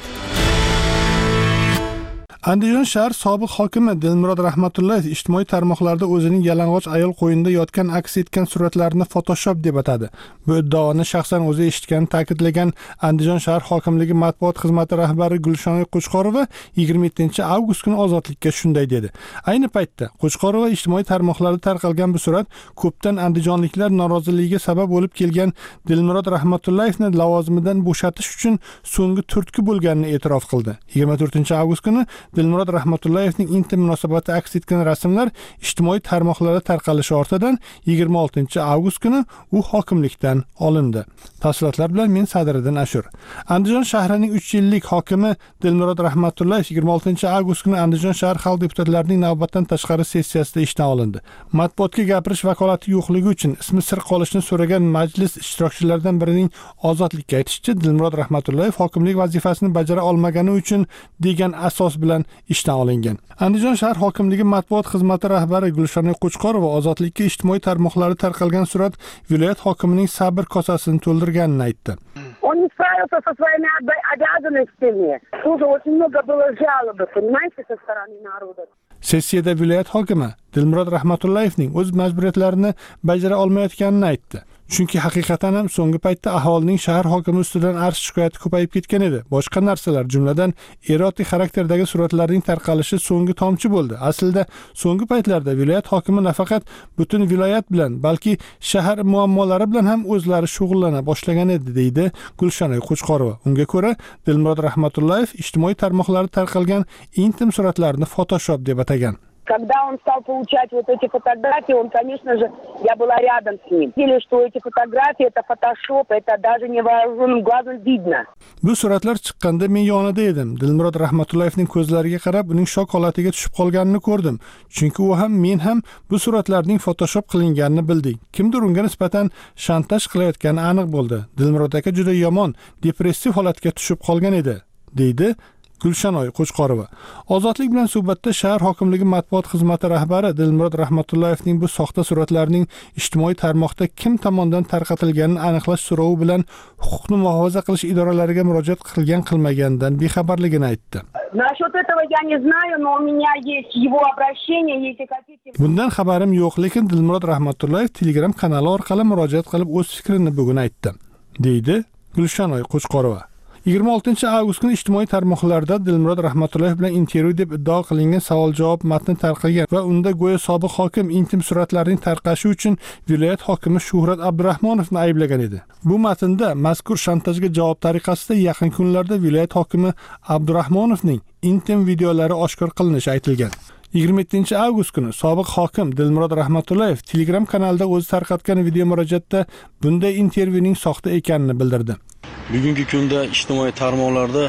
Andijon shahar sobiq hokimi Dilmurod Rahmatullayev ijtimoiy tarmoqlarda o'zining yalang'och ayol qo'yinida yotgan aks etgan suratlarini Photoshop deb atadi. Bu iddaoni shaxsan o'zi eshitganini ta'kidlagan Andijon shahar hokimligi matbuot xizmati rahbari Gulshonoy Qo'chqorova 27-avgust kuni Ozodlikka shunday dedi. Ayni paytda Qo'chqorova ijtimoiy tarmoqlarda tarqalgan bu surat ko'pdan andijonliklar noroziligiga sabab bo'lib kelgan Dilmurod Rahmatullayevni lavozimidan bo'shatish uchun so'nggi turtki bo'lganini e'tirof qildi. 24-avgust kuni Dilmurod Rahmatullayevning intim munosabati aks etgan rasmlar ijtimoiy tarmoqlarda tarqalishi ortidan 26-avgust kuni u hokimlikdan olindi. Tafsilotlar bilan men Sadriddin Ashur. Andijon shahrining 3 yillik hokimi Dilmurod Rahmatullayev 26-avgust kuni Andijon shahar xalq deputatlarining navbatdan tashqari sessiyasida ishdan olindi. Matbuotga gapirish vakolati yo'qligi uchun ismi sir qolishni so'ragan majlis ishtirokchilaridan birining Ozodlikka aytishicha, Dilmurod Rahmatullayev hokimlik vazifasini bajara olmagani uchun degan asos bilan ishdan olingan. Andijon shahar hokimligi matbuot xizmati rahbari Gulshonoy Qo'chqorova Ozodlikka ijtimoiy tarmoqlarda tarqalgan surat viloyat hokimining sabr kosasini to'ldirganini aytdi. Он не справился со своими обязанностями. Уже очень много было жалоб, понимаете, со стороны народа. Sessiyada viloyat hokimi Dilmurod Rahmatullayevning o'z majburiyatlarini bajara olmayotganini aytdi. Chunki haqiqatan ham so'nggi paytda aholining shahar hokimi ustidan arz shikoyati ko'payib ketgan edi. Boshqa narsalar, jumladan erotik xarakterdagi suratlarning tarqalishi so'nggi tomchi bo'ldi. Aslida so'nggi paytlarda viloyat hokimi nafaqat butun viloyat bilan, balki shahar muammolari bilan ham o'zlari shug'ullana boshlagan edi, deydi Gulshonoy Qo'chqorova. Unga ko'ra, Dilmurod Rahmatullayev ijtimoiy tarmoqlarda tarqalgan intim suratlarni Photoshop deb atagan. Когда он стал получать вот эти фотографии, он, конечно же, я была рядом с ним. Видели, что эти фотографии, это фотошоп, это даже невооруженным глазом видно. Bu suratlar chiqqanda men yonida edim. Dilmurod Rahmatullayevning ko'zlariga qarab, uning shok holatiga tushib qolganini ko'rdim. Chunki u ham, men ham bu suratlarning Photoshop qilinganini bildik. Kimdir unga nisbatan shantaj qilayotgani aniq bo'ldi. Dilmurod aka juda yomon, depressiv holatga tushib qolgan edi, deydi Gulshonoy Qo'chqorova. Ozodlik bilan suhbatda shahar hokimligi matbuot xizmati rahbari Dilmurod Rahmatullayevning bu soxta suratlarning ijtimoiy tarmoqda kim tomonidan tarqatilganini aniqlash so'rovi bilan huquqni muhofaza qilish idoralariga murojaat qilmaganidan bexabarligini aytdi. Насчет этого я не знаю, но у меня есть его обращение, если хотите. Bundan xabarim yo'q, lekin Dilmurod Rahmatullayev Telegram kanali orqali murojaat qilib o'z fikrini bugun aytdi, deydi Gulshonoy Qo'chqorova. 26-avgust kuni ijtimoiy tarmoqlarda Dilmurod Rahmatullayev bilan intervyu deb iddao qilingan savol-javob matni tarqalgan va unda go'yo sobiq hokim intim suratlarning tarqashi uchun viloyat hokimi Shuhrat Abdurahmonovni ayblagan edi. Bu matnda mazkur shantajga javob tariqasida yaqin kunlarda viloyat hokimi Abdurahmonovning intim videolari oshkor qilinishi aytilgan. 27-avgust kuni sobiq hokim Dilmurod Rahmatullayev Telegram kanalida o'zi tarqatgan video murojaatda bunday intervyuning soxta ekanini bildirdi. Bugungi kunda ijtimoiy tarmoqlarda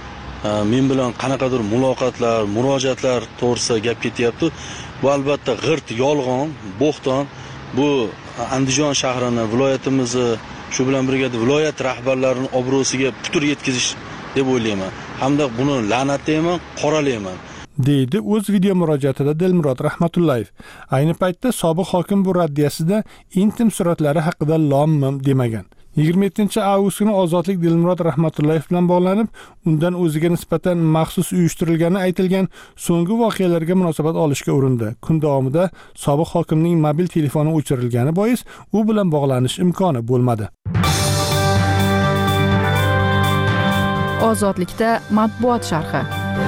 men bilan qanaqadir muloqotlar, murojaatlar to'g'risida gap ketyapti. Bu albatta g'irt, yolg'on, bo'xton. Bu Andijon shahrini, viloyatimizni, shu bilan birga viloyat rahbarlarining obro'siga putur yetkazish deb o'ylayman. Hamda buni la'natlayman, qoralayman. deydi o'z video murojaatida Dilmurod Rahmatullayev. Ayni paytda sobiq hokim bu raddiyasida intim suratlari haqida lom-mim demagan. 27-avgust kuni Ozodlik Dilmurod Rahmatullayev bilan bog'lanib, undan o'ziga nisbatan maxsus uyushtirilgani aytilgan so'nggi voqealarga munosabat olishga urindi. Kun davomida sobiq hokimning mobil telefoni o'chirilgani bois u bilan bog'lanish imkoni bo'lmadi. Ozodlikda matbuot sharhi.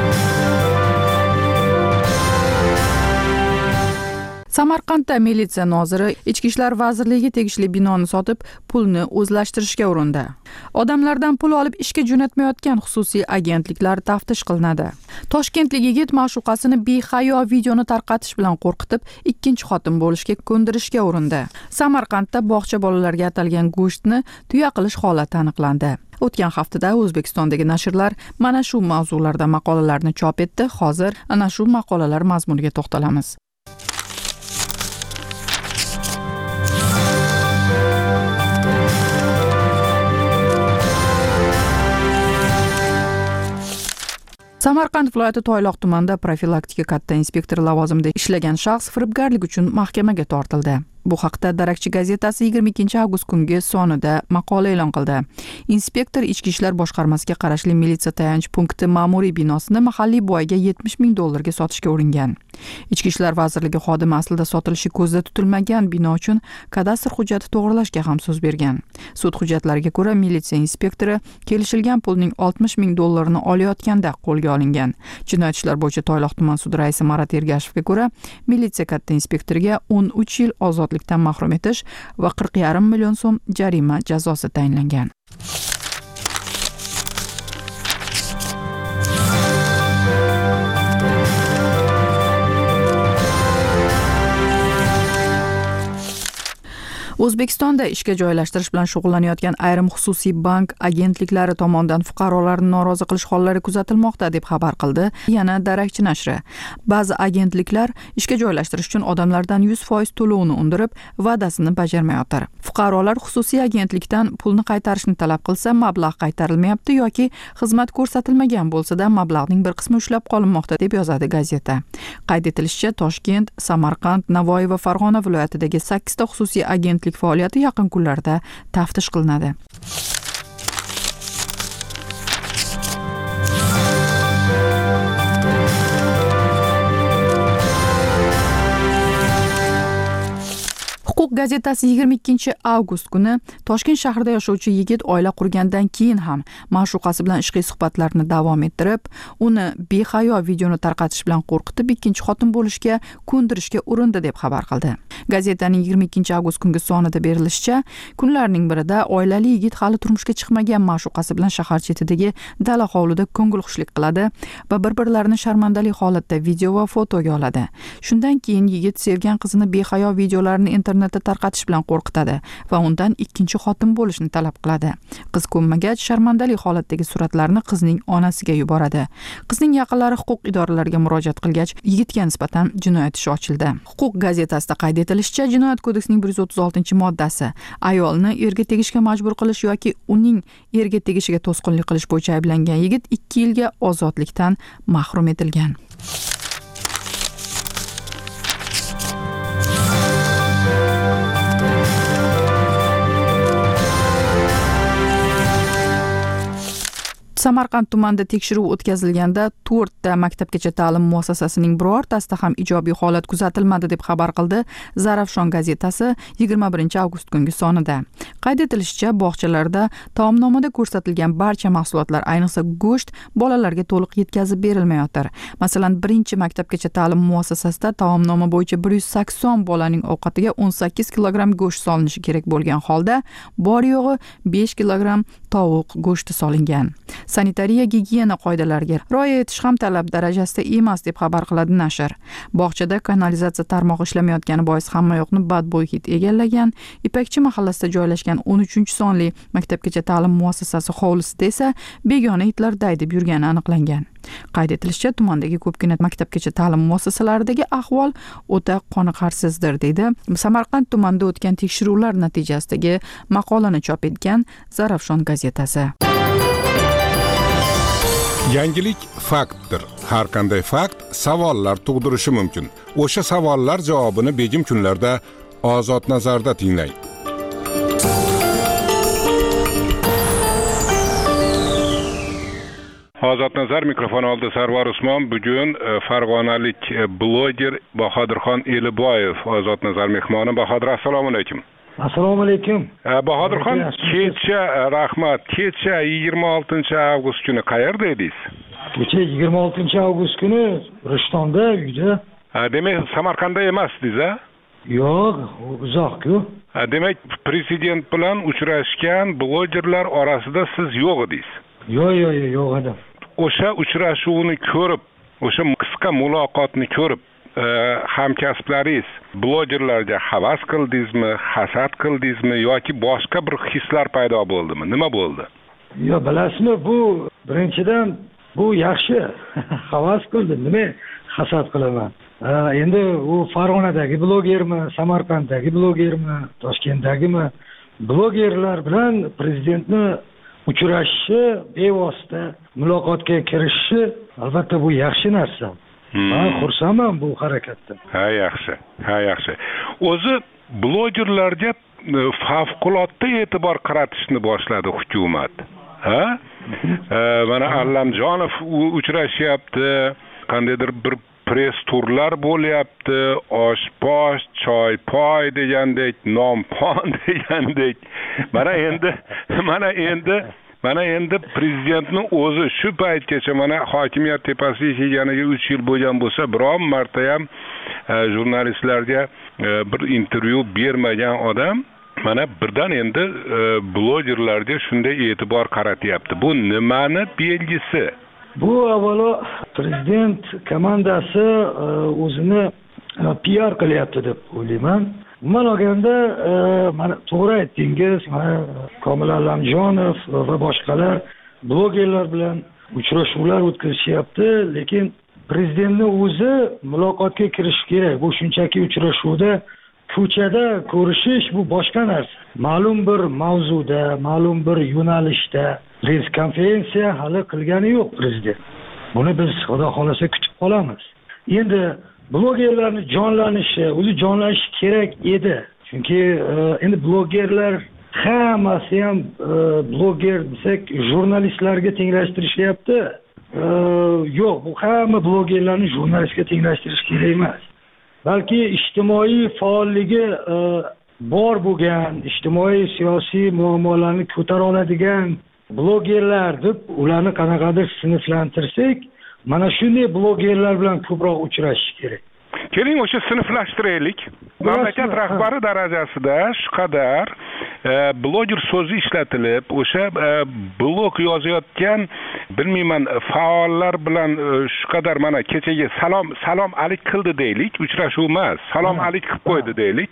Samarqandda militsiya noziri Ichki ishlar vazirligiga tegishli binoni sotib, pulni o'zlashtirishga urindi. Odamlardan pul olib ishga jo'natmayotgan xususiy agentliklar taftish qilinadi. Toshkentlik yigit ma'shuqasini behayo videoni tarqatish bilan qo'rqitib, ikkinchi xotin bo'lishga ko'ndirishga urindi. Samarqandda bog'cha bolalarga atalgan go'shtni tuya qilish holati aniqlandi. O'tgan haftada O'zbekistondagi nashrlar mana shu mavzularda maqolalarni chop etdi. Hozir ana shu maqolalar mazmuniga to'xtalamiz. Samarqand viloyati Toyloq tumanida profilaktika katta inspektori lavozimida ishlagan shaxs firibgarlik uchun mahkamaga tortildi. Bu haqda Darakchi gazetasi 22-avgust kungi sonida maqola e'lon qildi. Inspektor Ichki ishlar boshqarmasiga qarashli militsiya tayanch punkti ma'muriy binosini mahalliy boyga $70,000 sotishga uringan. Ichki ishlar vazirligi xodimi aslida sotilishi ko'zda tutilmagan bino uchun kadastr hujjati to'g'rilashga ham so'z bergan. Sud hujjatlariga ko'ra militsiya inspektori kelishilgan pulning $60,000 olayotganda qo'lga olingan. Jinoyat ishlar bo'yicha Toyloq tuman sudi raisi Marat Ergashevga ko'ra, militsiya katta inspektoriga 13 yil ozodlikdan mahrum etish va 40,5 million so'm jarima jazosi tayinlangan. O'zbekistonda ishga joylashtirish bilan shug'ullanayotgan ayrim xususiy bank agentliklari tomonidan fuqarolarni norozi qilish hollari kuzatilmoqda deb xabar qildi yana Darakchi nashri. Ba'zi agentliklar ishga joylashtirish uchun odamlardan 100% to'lovni undirib, va'dasini bajarmayotir. Fuqarolar xususiy agentlikdan pulni qaytarishni talab qilsa, mablag' qaytarilmayapti yoki xizmat ko'rsatilmagan bo'lsa-da, mablag'ning bir qismi ushlab qolinmoqda deb yozadi gazeta. Qayd etilishicha, Toshkent, Samarqand, Navoiy va Farg'ona viloyatidagi 8 ta xususiy agentlik faoliyati yaqin kunlarda taftish qilinadi. Huquq gazetasi 22-avgust kuni Toshkent shahrida yashovchi yigit oila qurgandan keyin ham ma'shuqasi bilan ishqiy suhbatlarni davom ettirib, uni behayo videoni tarqatish bilan qo'rqitib, ikkinchi xotin bo'lishga ko'ndirishga urindi deb xabar qildi. Gazetaning 22-avgust kungi sonida berilishicha, kunlarning birida oilali yigit hali turmushga chiqmagan ma'shuqasi bilan shahar chetidagi dala hovlida ko'ngilxushlik qiladi va bir-birlarini sharmandali holatda video va fotoga oladi. Shundan keyin yigit sevgan qizini behayo videolarni internetda tarqatish bilan qo'rqitadi va undan ikkinchi xotin bo'lishni talab qiladi. Qiz ko'nmagach, sharmandali holatdagi suratlarni qizning onasiga yuboradi. Qizning yaqinlari huquq idoralariga murojaat qilgach, yigitga nisbatan jinoyat ishi ochildi. Huquq gazetasida qayd etilishicha, Jinoyat kodeksining 136-moddasi ayolni erga tegishga majbur qilish yoki uning erga tegishiga to'sqinlik qilish bo'yicha ayblangan yigit 2 yilga ozodlikdan mahrum etilgan. Samarqand tumanida tekshiruv o'tkazilganda 4 ta maktabgacha ta'lim muassasasining birortasida ham ijobiy holat kuzatilmadi deb xabar qildi Zarafshon gazetasi 21-avgust kungi sonida. Qayd etilishicha, bog'chalarda taomnomada ko'rsatilgan barcha mahsulotlar, ayniqsa go'sht, bolalarga to'liq yetkazib berilmayotir. Masalan, 1-maktabgacha ta'lim muassasasida taomnoma bo'yicha 180 bolaning ovqatiga 18 kilogramm go'sht solinishi kerak bo'lgan holda, bor yo'g'i 5 kilogramm tovuq go'shti solingan. Sanitariya gigiyena qoidalariga rioya etish ham talab darajasida emas deb xabar qiladi nashr. Bog'chada kanalizatsiya tarmog'i ishlamayotgani bois hammayoqni badbo'y hid egallagan. Ipakchi mahallasida joylashgan 13-sonli maktabgacha ta'lim muassasasi hovlisida esa begona itlar daydib yurgani aniqlangan. Qayd etilishicha, tumandagi ko'pgina maktabgacha ta'lim muassasalaridagi ahvol o'ta qoniqarsizdir, deydi Samarqand tumanida o'tgan tekshiruvlar natijasidagi maqolani chop etgan Zarafshon gazetasi. Yangilik faktdir. Har qanday fakt savollar tug'dirishi mumkin. O'sha savollar javobini begim kunlarda Ozod nazarda tinglang. Ozod nazar mikrofon oldida Sarvar Usmon. Bugun farg'onalik bloger Bahodirxon Eliboyev Ozod nazar mehmoni. Bahodir, assalomu alaykum. Assalomu alaykum. Bahodirxon, rahmat. Kecha 26 avgust kuni qayerda edingiz? Kecha 26 avgust kuni Rishtonda uyda. Demak, Samarqandda emasdingiz, a? Yo'q, uzoq-ku. Demak, prezident bilan uchrashgan blogerlar orasida siz yo'q edingiz. Yo'q edim. O'sha uchrashuvni ko'rib, o'sha qisqa muloqotni ko'rib, hamkasblaringiz blogerlarga havas qildingizmi, hasad qildingizmi yoki boshqa bir hislar paydo bo'ldimi? Nima bo'ldi? Yo, bilasizmi, bu birinchidan bu yaxshi. Havas qildim. Nima hasad qilaman? Endi u Farg'onadagi blogermi, Samarqanddagi blogermi, Toshkentdagimi blogerlar bilan prezidentni uchrashishi, bevosita muloqotga kirishishi albatta bu yaxshi narsa. Men xursandman bu harakatdan. Ha, yaxshi. O'zi blogerlarga favqulodda e'tibor qaratishni boshladi hukumat. Ha? Mana Allamjonov uchrashyapti, qandaydir bir press turlar bo'lyapti, oshposh, choypoy degandek, nompon degandek. Mana endi prezidentni o'zi shu paytgacha mana hokimiyat tepasiga kelganiga 3 yil bo'lgan bo'lsa, biron marta ham jurnalistlarga bir intervyu bermagan odam mana birdan endi blogerlarga shunday e'tibor qaratyapti. Bu nimani belgisi? Bu avvalo prezident komandasi o'zini PR qilyapti deb o'ylayman. Umuman olganda, mana to'g'ri aytdingiz, Komil Allamjonov va boshqalar blogerlar bilan uchrashuvlar o'tkazishyapti, lekin prezidentning o'zi muloqotga kirish kerak. Bu shunchaki uchrashuvda, ko'chada ko'rishish bu boshqa narsa. Ma'lum bir mavzuda, ma'lum bir yo'nalishda press konferensiya hali qilgani yo'q prezident. Buni biz xudo xolasa kutib qolamiz. Endi blogerlarni jonlanishi, o'zi jonlanishi kerak edi. Chunki endi blogerlar hammasi ham bloger desak, jurnalistlarga tenglashtirishyapti. Yo'q, bu hamma blogerlarni jurnalistga tenglashtirish kerak emas. Balki ijtimoiy faolligi bor bo'lgan, ijtimoiy siyosiy muammolarni ko'tara oladigan blogerlar deb ularni qanaqadir sinflantirsak, mana shunday blogerlar bilan ko'proq uchrashish kerak. Keling o'sha sinflashtiraylik. Mamlakat rahbari darajasida shu qadar bloger so'zi ishlatilib, o'sha blog yozayotgan, bilmayman, faollar bilan shu qadar mana kechaga salom alik qildi deylik, uchrashuv emas, salom alik qilib qo'ydi deylik.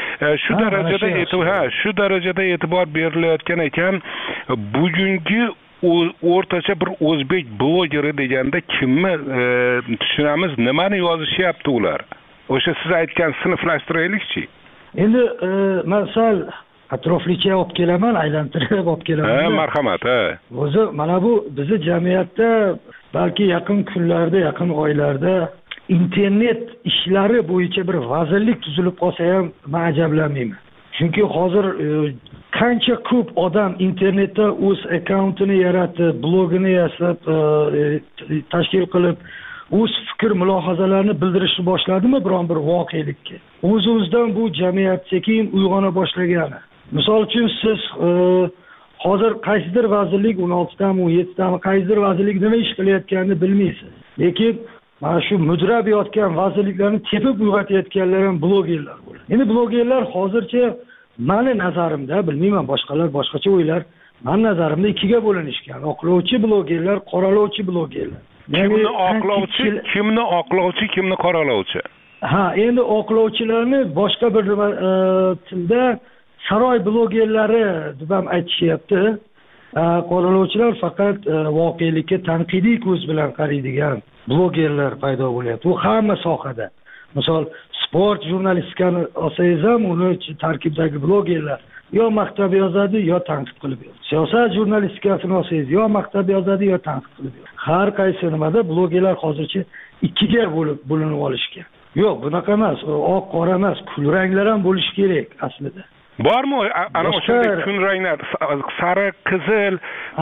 Shu darajada e'tibor berilayotgan ekan, bugungi o'rtacha bir o'zbek blogeri deganda kimni tushunamiz, nimani yozishyapti ular? O'sha siz aytgan sinflashtiraylikchi. Endi masal atroflicha olib kelaman, aylantirib olib kelaman. Marhamat, O'zi mana bu bizni jamiyatda balki yaqin kunlarda, yaqin oylarda internet ishlari bo'yicha bir vazirlik tuzilib qolsa ham men ajablanmayman. Chunki hozir qancha ko'p odam internetda o'z akkauntini yaratib, blogini yasab, tashkil qilib, o'z fikr mulohazalarini bildirishni boshladimi biron bir voqelikka? O'z-o'zidan bu jamiyat sekin uyg'ona boshlagani. Misol uchun siz hozir qaysidir vazirlik 16 tami, 17 tami qaysidir vazirlik nima ish qilayotganini bilmaysiz. Lekin mana shu mudrab yotgan vazirliklarni tepib uyg'otayotganlar ham blogerlar bo'ladi. Endi blogerlar hozircha meni nazarimda, bilmayman, boshqalar boshqacha o'ylar, meni nazarimda ikkiga bo'linishgan. Oqlovchi blogerlar, qoralovchi blogerlar. Kimni oqlovchi, kimni qoralovchi? Endi oqlovchilarni boshqa bir tilda saroy blogerlari deb ham aytishyapti. Qoralovchilar faqat voqelikka tanqidiy ko'z bilan qaraydigan blogerlar paydo bo'lyapti. Bu hamma sohada. Misol sport jurnalistikani olsangiz ham uni tarkibidagi blogerlar yo maqtab yozadi yo tanqid qilib yozadi. Siyosat jurnalistikasini olsangiz yo maqtab yozadi yo tanqid qilib yozadi. Har qaysi nimada blogerlar hozircha ikkiga bo'linib olishgan. Yo'q, bunaqa emas, oq qora emas, kulranglar ham bo'lishi kerak aslida. Bormi ana o'shanday kulranglar, sariq, qizil,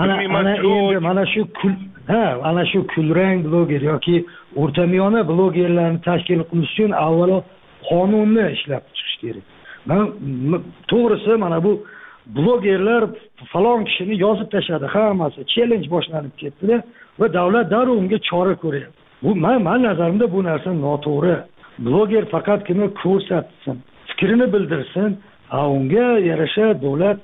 mana shu kulrang bloger yoki o'rtamiyona blogerlarni tashkil qilish uchun avvalo qonunni ishlab chiqish kerak. To'g'risi mana bu blogerlar falon kishini yozib tashladi, hammasi challenge boshlanib ketdi va davlat darrov unga chora ko'ryapti. Bu men nazarimda bu narsa noto'g'ri. Bloger faqatgina ko'rsatsin, fikrini bildirsin, unga yarasha davlat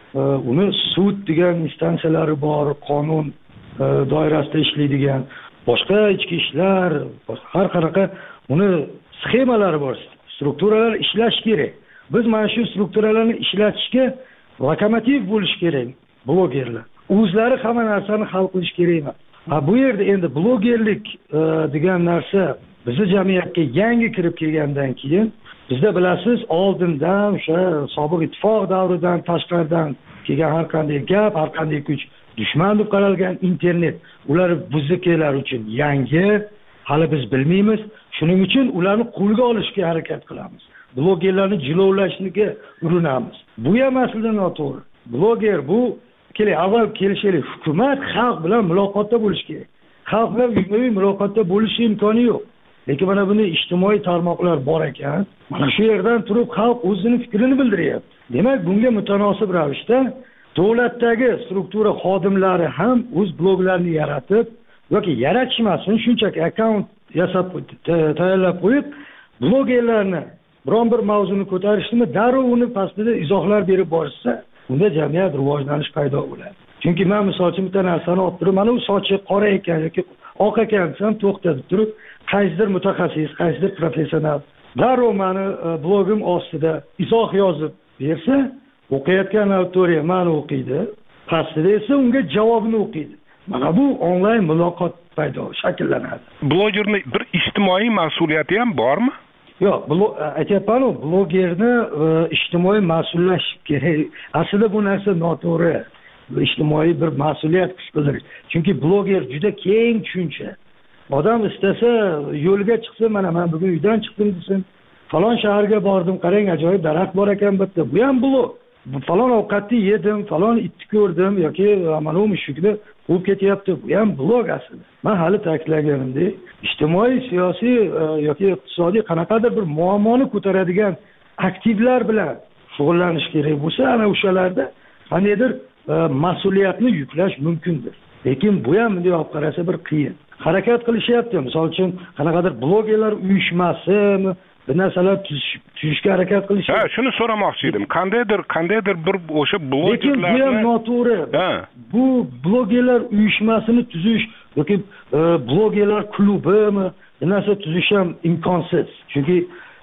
uni sud degan instansiyalari bor, qonun doirasida ishlaydigan, boshqa ichki ishlar, har qanaqa uni sxemalari bor, strukturalar ishlash kerak. Biz mana shu strukturalarni ishlatishga lokomotiv bo'lish kerak blogerlar. O'zlari hamma narsani hal qilish kerak emas. Bu yerda endi blogerlik degan narsa bizni jamiyatga yangi kirib kelgandan keyin bizda bilasiz, oldindan o'sha sobiq ittifoq davridan tashqaridan kelgan har qanday gap, har qanday kuch dushman deb qaralgan internet ular biznikilar uchun yangi, hali biz bilmaymiz. Shuning uchun ularni qo'lga olishga harakat qilamiz. Blogerlarni jilovlashga urinamiz. Bu ham aslida noto'g'ri. Bloger bu avval kelishaylik, hukumat xalq bilan muloqotda bo'lishi kerak. Xalq bilan umumiy muloqotda bo'lish imkoni yo'q. Lekin mana buni ijtimoiy tarmoqlar bor ekan. Mana shu yerdan turib xalq o'zining fikrini bildiryapti. Demak, bunga mutanosib ravishda davlatdagi struktura xodimlari ham o'z bloglarini yaratib yoki yaratishmasin, shunchaki akkaunt yasab tayyorlab qo'yib, blogerlarni biron bir mavzuni ko'tarishdimi, darrov uni pastida izohlar berib borsa, unda jamiyat rivojlanish paydo bo'ladi. Chunki men misol uchun bitta narsani olib turib, mana bu sochi qora ekan yoki oq ekan desam, to'xtatib turib, qaysidir mutaxassis, qaysidir professional darrov meni blogim ostida izoh yozib bersa, o'qiyotgan auditoriya meni o'qiydi, pastida esa unga javobini o'qiydi. Mana bu onlayn muloqot paydo shakllanadi. Blogerning bir ijtimoiy mas'uliyati ham bormi? Yo'q, aytyapman-ku, blogerni ijtimoiy mas'ullash kerak. Aslida bu narsa noto'g'ri. Ijtimoiy bir mas'uliyat his qildirish. Chunki bloger juda keng tushuncha. Odam istasa yo'lga chiqsa, mana men bugun uydan chiqdim desin, falon shaharga bordim, qarang ajoyib daraxt bor ekan bitta. Bu ham blog. Falon ovqatni yedim, falon itni ko'rdim yoki mana bu mushukni quvib ketyapti. Bu ham blog aslida. Men hali ta'kidlaganimdek, ijtimoiy, siyosiy yoki iqtisodiy qanaqadir bir muammoni ko'taradigan aktivlar bilan shug'ullanish kerak bo'lsa, ana o'shalarda qandaydir mas'uliyatni yuklash mumkindir. Lekin bu ham bunday olib qarasa bir qiyin. Harakat qilishyapti. Misol uchun qanaqadir blogerlar uyushmasimi, bir narsalar tuzishga harakat qilishyapti. Ha, shuni so'ramoqchi edim. Qandaydir bir o'sha blogerlarni. Lekin bu ham noto'g'ri. Bu blogerlar uyushmasini tuzish yoki blogerlar klubimi, bir narsa tuzish ham imkonsiz. Chunki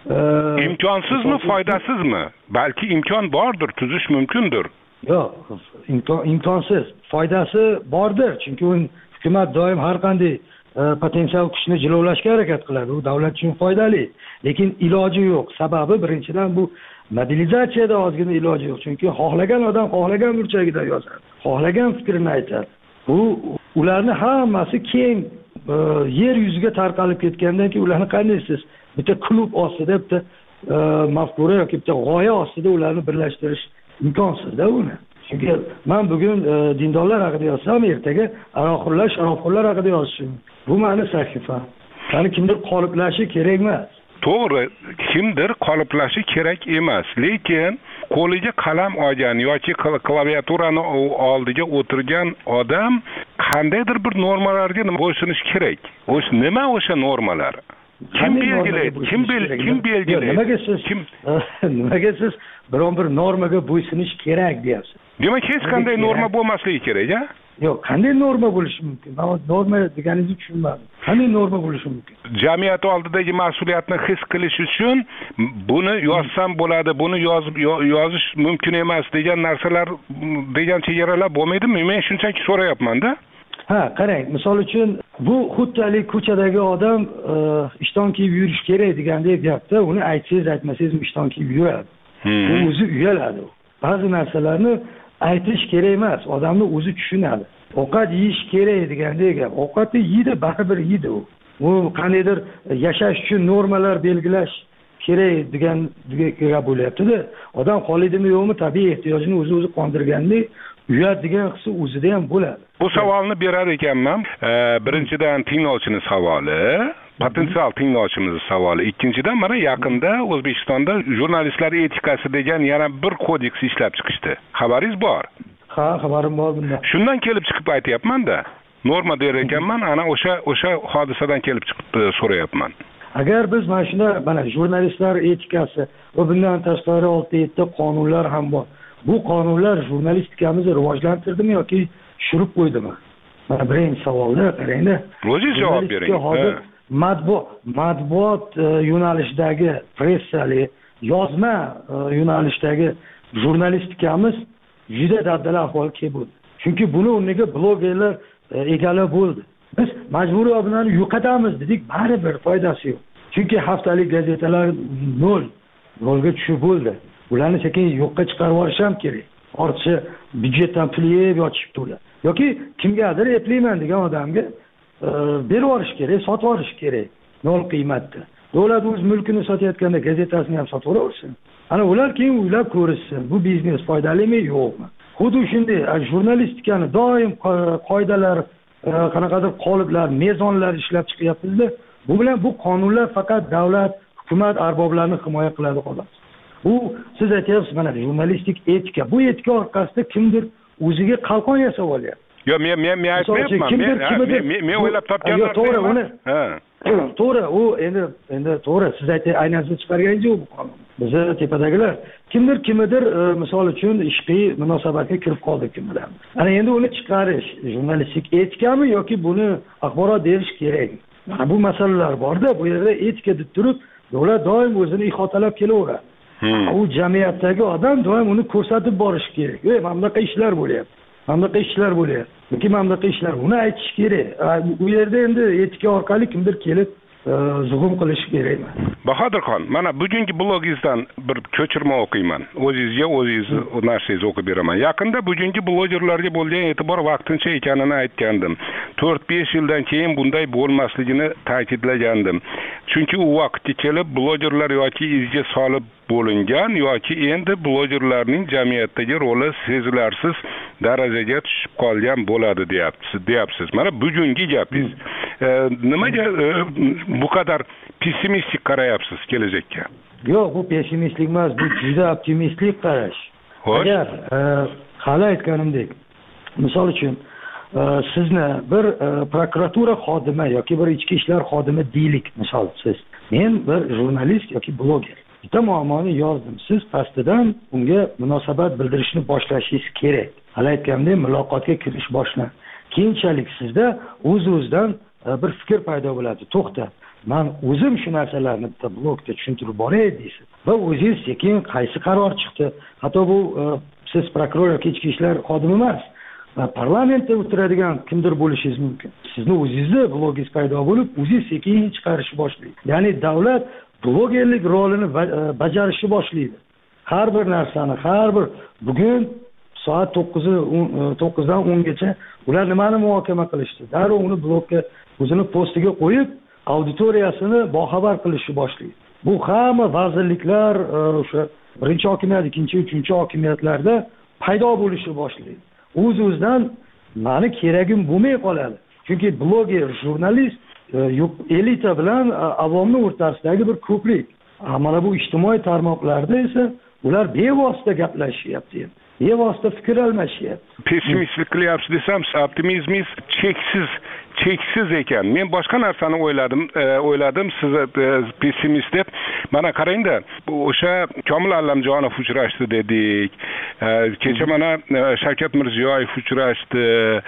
imkonsizmi, foydasizmi? Balki imkon bordir, tuzish mumkindir. Yo'q, imkonsiz. Foydasi bordir, chunki hukumat doim har qanday potensial kuchni jilovlashga harakat qiladi. Bu davlat uchun foydali. Lekin iloji yo'q. Sababi birinchidan bu mobilizatsiyada ozgina iloji yo'q. Chunki xohlagan odam xohlagan burchagida yozadi. Xohlagan fikrini aytadi. Bu ularni hammasi keng yer yuziga tarqalib ketgandan keyin ularni qanday siz bitta klub ostida, bitta mafkura yoki bitta g'oya ostida ularni birlashtirish imkonsiz-da uni. Chunki men bugun dindorlar haqida yozsam, ertaga aroqxo'rlar, sharobxo'rlar haqida yozishim. Bu meni sahifam. Qani kimdir qoliplashi kerak emas. To'g'ri, kimdir qoliplashi kerak emas, lekin qo'liga qalam olgan yoki klaviaturani oldiga o'tirgan odam qandaydir bir normalarga bo'ysunish kerak. O'sha nima o'sha normalar? Kim belgilaydi? Kim belgilaydi? Nimaga siz biron bir normaga bo'ysunish kerak deyapsiz? Demak, hech qanday norma bo'lmasligi kerak-a? Yo'q, qanday norma bo'lishi mumkin? Men norma deganingizni tushunmadim. Qanday norma bo'lishi mumkin? Jamiyat oldidagi mas'uliyatni his qilish uchun buni yozsam bo'ladi, buni yozish mumkin emas degan narsalar, degan chegaralar bo'lmaydimi? Men shunchaki so'rayapman-da. Ha, qarang, misol uchun bu xuddalik ko'chadagi odam ishton kiyib yurish kerak degandek gapda, uni aytsangiz aytmasangiz ishton kiyib yuradi. U o'zi uyaladi. ba'zi narsalarni aytish kerak emas, odamni o'zi tushunadi. Ovqat yeyish kerak degandek gap. Ovqatni yeydi, baribir yeydi u. U qandaydir yashash uchun normalar belgilash kerak degan bo'lyapti-da. Odam qolidimi yo'qmi, tabiiy ehtiyojini o'zi qondirgandek uyatdigan hissi o'zida ham bo'ladi. Bu savolni berar ekanman. Birinchidan tinglovchini savoli, potensial tinglovchimiz savoli. Ikkinchidan mana yaqinda O'zbekistonda jurnalistlar etikasi degan yana bir kodeks ishlab chiqishdi. Xabaringiz bor? Ha, xabarim bor bundan. Shundan kelib chiqib aytyapman-da. Norma der ekanman, ana o'sha hodisadan kelib chiqib so'rayapman. Agar biz mana shunda jurnalistlar etikasi va bundan tashqari 6-7 qonunlar ham bor. Bu qonunlar jurnalistikamizni rivojlantirdimi yoki tushirib qo'ydimi? Mana birinchi savolda qarangda. O'zingiz javob bering. Matbuot yo'nalishidagi pressali, yozma yo'nalishdagi jurnalistikamiz juda dabdala ahvolga kelib bo'ldi. Chunki buni o'rniga blogerlar egallab bo'ldi. Biz majburiy obunani yo'qotamiz dedik, baribir foydasi yo'q. Chunki haftalik gazetalar nolga tushib bo'ldi. Ularni sekin yo'qqa chiqarib olish ham kerak. Ortiqcha byudjetdan pul yeb yotishibdi ular. Yoki kimgadir eplayman degan odamga berib yuborish kerak, sotib olish kerak. Nol qiymatda. Davlat o'z mulkini sotayotganda gazetasini ham sotib olaversin. Ana ular keyin o'ylab ko'rishsin, bu biznes foydalimi yo'qmi? Xuddi shunday jurnalistikani doim qoidalar, qanaqadir qoliplar, mezonlar ishlab chiqyapmiz-da. Bu bilan bu qonunlar faqat davlat, hukumat arboblarini himoya qiladi xolos. Bu siz aytyapsiz mana jurnalistik etika. Bu etika orqasida kimdir o'ziga qalqon yasab olyapti. Yo, men aytmayapman. Men o'ylab topganman. To'g'ri, uni. To'g'ri, u endi to'g'ri, siz aynan siz chiqarganingiz yo'q bu qonun. Biz tepadagilar kimdir misol uchun ishqiy munosabatga kirib qoldi kim bilan. Ana endi uni chiqarish jurnalistik etikami yoki buni axborot berish kerak. Mana bu masalalar bor-da, bu yerda etika deb turib, davlat doim o'zini ihotalab kelaveradi. U jamiyatdagi odam doim uni ko'rsatib borish kerak. Ey, mana bunaqa ishlar bo'lyapti. Mana bunaqa ishlar bo'lyapti. Yoki mana bunaqa ishlar, uni aytish kerak. Bu yerda endi etika orqali kimdir kelib zug'um qilish kerak emas. Bahodirxon, mana bugungi blogingizdan bir ko'chirma o'qiyman. O'zingizga o'zingiz narsangizni o'qib beraman. Yaqinda bugungi blogerlarga bo'lgan e'tibor vaqtincha ekanini aytgandim. 4-5 yildan keyin bunday bo'lmasligini ta'kidlagandim. Chunki u vaqtga kelib blogerlar yoki izga solib bo'lingan yoki endi blogerlarning jamiyatdagi roli sezilarsiz darajaga tushib qolgan bo'ladi deyapsiz. Mana bugungi gapingiz. Nimaga bu kadar pessimistik qarayapsiz kelajakka? Yo'q, bu pessimistlik emas, bu juda optimistik qarash. Agar hali aytganimdek, misol uchun sizni bir prokuratura xodimi yoki bir ichki ishlar xodimi deylik, misol siz. Men bir jurnalist yoki bloger. Bitta muammoni yozdim. Siz pastidan unga munosabat bildirishni boshlashingiz kerak. Hali aytganimdek, muloqotga kirish boshlang. Keyinchalik sizda o'z-o'zidan bir fikr paydo bo'ladi. To'xta, men o'zim shu narsalarni bitta blogda tushuntirib boray deysiz. Va o'zingiz sekin qaysi qaror chiqdi? Hatto bu siz prokuror yoki ichki ishlar xodimi emas, parlamentda o'tiradigan kimdir bo'lishingiz mumkin. Sizni o'zingizni blogingiz paydo bo'lib, o'zingiz sekin chiqarishni boshlaydi. Ya'ni davlat blogerlik rolini bajarishni boshlaydi. Har bir narsani, har bir bugun soat 9dan 10gacha ular nimani muhokama qilishdi? Darrov uni blogga o'zini postiga qo'yib, auditoriyasini boxabar qilishni boshlaydi. Bu hamma vazirliklar, o'sha birinchi hokimiyat, ikkinchi, uchinchi hokimiyatlarda paydo bo'lishni boshlaydi. O'z-o'zidan meni keragim bo'lmay qoladi. Chunki bloger, jurnalist elita bilan avomni o'rtasidagi bir ko'prik. Mana bu ijtimoiy tarmoqlarda esa ular bevosita gaplashyapti. Bevosita fikr almashyapti. Pessimistlik qilyapsiz desam, optimizmingiz cheksiz ekan. Men boshqa narsani o'yladim siz pessimist deb. Mana qarangda, o'sha Komil Allamjonov uchrashdi dedik. Kecha mana Shavkat Mirziyoyev uchrashdi.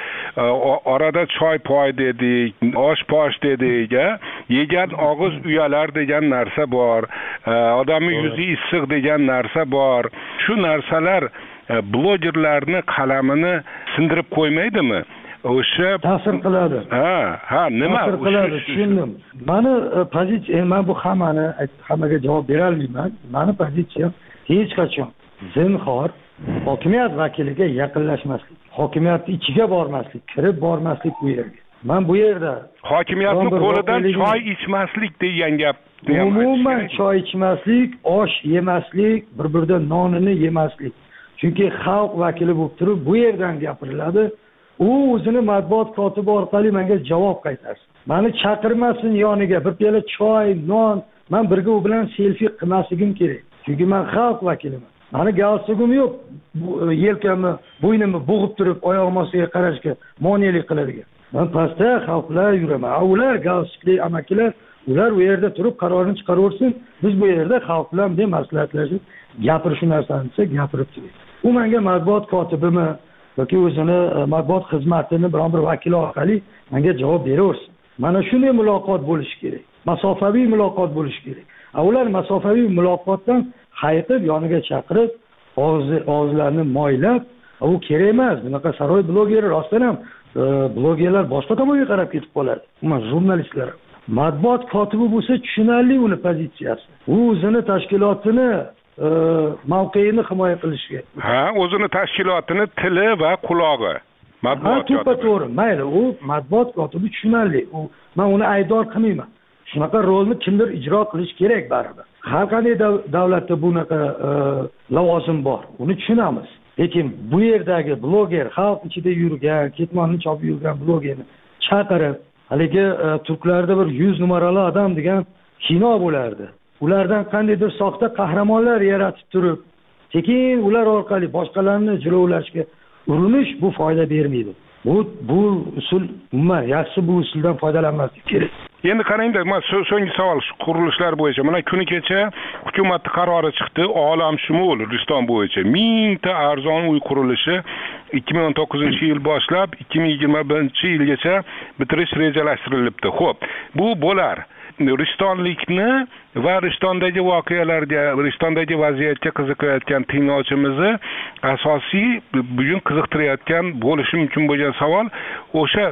Orada choy poy dedik, osh posh dedik. Yegan og'iz uyalar degan narsa bor. Odamning yuzi issiq degan narsa bor. Shu narsalar blogerlarni qalamini sindirib qo'ymaydimi? O'sha ta'sir qiladi. Nima? Ta'sir qiladi, tushundim. Meni pozitsiyam, men bu hammaga javob bera olmayman. Meni pozitsiyam hech qachon zinhor hokimiyat vakiliga yaqinlashmaslik, hokimiyatni ichiga bormaslik, kirib bormaslik bu yerga. Men bu yerda hokimiyatning qo'lidan choy ichmaslik degan gap. Umuman choy ichmaslik, osh yemaslik, bir-biridan nonini yemaslik. Chunki xalq vakili bo'lib turib bu yerdan gapiriladi. U o'zini matbuot kotibi orqali menga javob qaytarsin. Meni chaqirmasin yoniga, bir piyola choy, non, men birga u bilan selfi qilmasligim kerak. Chunki men xalq vakiliman. Meni galsugim yo'q. Yelkamni, bo'ynimni bo'g'ib turib, oyog'im ostiga qarashga monelik qiladigan. Men pastda xalqlar yuraman. Ular galsukli amakilar, ular u yerda turib qarorini chiqaraversin. Biz bu yerda xalq bilan maslahatlashib, gapirish narsani desa gapirib turamiz. U menga matbuot kotibimi yoki o'zini matbuot xizmatini biron bir vakili orqali menga javob beraversin. Mana shunday muloqot bo'lishi kerak. Masofaviy muloqot bo'lishi kerak. Ular masofaviy muloqotdan hayiqib yoniga chaqirib, og'izlarini moylab, u kerak emas. Bunaqa saroy blogeri rostdan ham blogerlar boshqa tomonga qarab ketib qoladi. Umuman jurnalistlar. Matbuot kotibi bo'lsa tushunarli uni pozitsiyasi. U o'zini tashkilotini mavqeini himoya qilishga. Ha, o'zini tashkilotini tili va qulog'i. Matbuot kotibi. To'g'ri, mayli, u matbuot kotibi tushunarli. Men uni aybdor qilmayman. Shunaqa rolni kimdir ijro qilish kerak baribir. Har qanday davlatda bunaqa lavozim bor. Uni tushunamiz. Lekin bu yerdagi bloger, xalq ichida yurgan, ketmonni chopib yurgan blogerni chaqirib, haligi turklarda bir 100 numarali odam degan kino bo'lardi. Ulardan qandaydir soxta qahramonlar yaratib turib, sekin ular orqali boshqalarni jilovlashga urinish bu foyda bermaydi. Bu usul umuman yaxshi, bu usuldan foydalanmaslik kerak. Endi qarangda, men so'nggi savol qurilishlar bo'yicha. Mana kuni kecha hukumat qarori chiqdi, olamshumul Riston bo'yicha 1000 ta arzon uy qurilishi 2019-yil boshlab 2021-yilgacha bitirish rejalashtirilibdi. Xo'p, bu bo'lar. Ristonlikni va Ristondagi voqealarga, Ristondagi vaziyatga qiziqayotgan tinglovchimizni asosiy bugun qiziqtirayotgan bo'lishi mumkin bo'lgan savol o'sha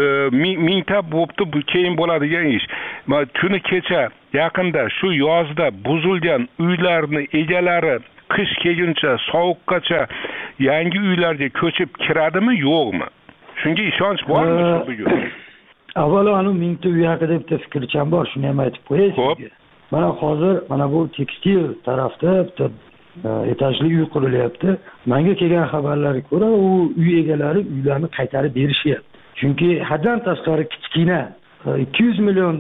1000 ta bo'pti, bu keyin bo'ladigan ish. Kuni kecha yaqinda shu yozda buzilgan uylarni egalari qish kelguncha, sovuqqacha yangi uylarga ko'chib kiradimi, yo'qmi? Shunga ishonch bormi shu bugun? Avvalo, anu 1000 ta uy haqida bitta fikrcham bor, shuni ham aytib qo'yay sizga. Mana hozir bu tekstil tarafda bitta etajli uy qurilyapti. Menga kelgan xabarlarga ko'ra, u uy egalari uylarni qaytarib berishyapti. Chunki haddan tashqari kichkina 200 million,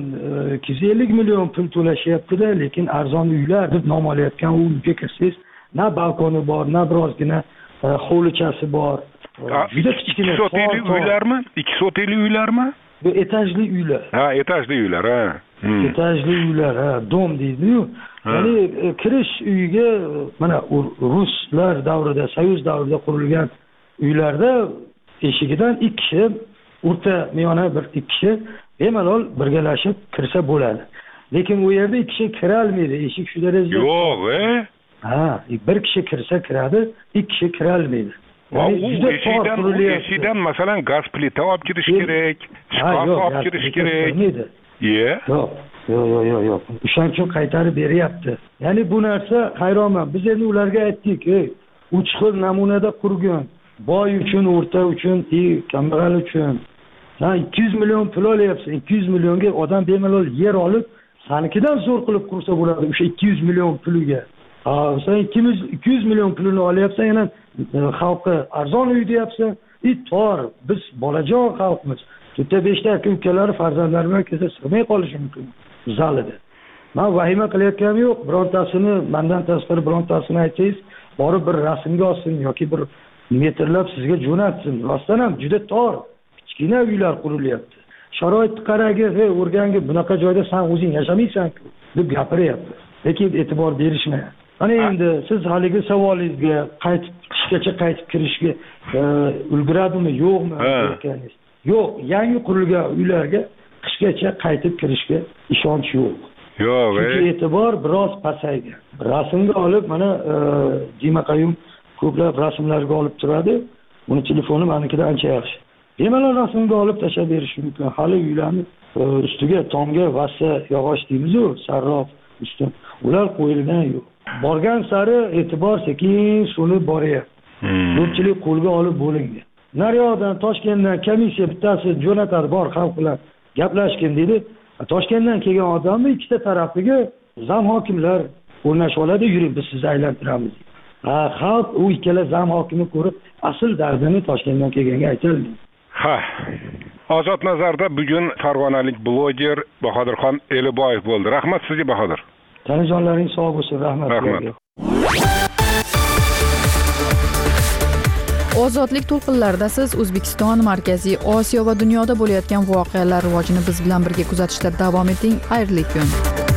250 million pul to'lashyapti-da, lekin arzon uylar deb nom olayotgan u uyga kirsangiz, na balkoni bor, na birozgina hovlichasi bor. Juda kichkina uylarmi? 2 soteli uylarmi? Bu etajli uylar. Ha, etajli uylar, ha. Etajli uylar, ha, dom deydi-yu. Ya'ni kirish uyiga mana ruslar davrida, soyuz davrida qurilgan uylarda eshigidan 2 kishi, o'rta miyona bir 2 kishi bemalol birgalashib kirsa bo'ladi. Lekin u yerda 2 kishi kira olmaydi, eshik shu darajada. Yo'q, Ha, bir kishi kirsa kiradi, 2 kishi kira olmaydi. Eshikdan masalan gaz plita olib kirish kerak, shkaf olib kirish kerak. Yo'q. O'shaning uchun qaytarib beryapti. Ya'ni bu narsa hayronman. Biz endi ularga aytdik, 3 xil namunada qurgan. Boy uchun, o'rta uchun, kambag'al uchun. Sen 200 million pul olyapsan. 200 millionga odam bemalol yer olib, sanikidan zo'r qilib qursa bo'ladi o'sha 200 million puliga. Sen 200 million pulini olyapsan, yana xalqqa arzon uy deyapsan. Tor, biz bolajon xalqmiz. 5 ta ukalari farzandlari bilan kelsa sig'may qolishi mumkin zalida. Men vahima qilayotganim yo'q. Birontasini, mendan tashqari birontasini aytsangiz, borib bir rasmga olsin yoki bir metrlab sizga jo'natsin. Rostdan ham juda tor, kichkina uylar qurilyapti. Sharoitni qaragin, o'rganga bunaqa joyda sen o'zing yashamaysan-ku deb gapiryapti. Lekin e'tibor berishmayapti. Ana endi siz haligi savolingizga qishgacha qaytib kirishga ulguradimi, yo'qmi aytganingiz. Yo'q, yangi qurilgan uylarga qishgacha qaytib kirishga ishonch yo'q. Yo'q, chunki e'tibor biroz pasaygan. Rasmga olib, mana Dima Qayum ko'plab rasmlarga olib turadi. Uni telefoni menikidan ancha yaxshi. Bemalol rasmga olib tashlab berish mumkin. Hali uylarni ustiga tomga vassa yog'och deymiz-ku, sarrof usti. Ular qo'yilgan yo'q. borgan sari e'tibor sekin so'nib boryapti. Ko'pchilik qo'lga olib bo'lindi. Naryoqdan Toshkentdan komissiya bittasi jo'natadi, bor xalq bilan gaplashgin dedi. Toshkentdan kelgan odamni ikkita tarafiga zam hokimlar o'rnashib oladi, yuring biz sizni aylantiramiz. Xalq u ikkala zam hokimni ko'rib asl dardini Toshkentdan kelganga aytadi. Ozod nazarda bugun farg'onalik bloger Bahodirxon Eliboyev bo'ldi. Rahmat sizga Bahodir. Tanajonlaring sog' bo'lsin, rahmat. Ozodlik to'lqinlarida siz O'zbekiston, Markaziy Osiyo va dunyoda bo'layotgan voqealar rivojini biz bilan birga kuzatishda davom eting. Xayrli kun.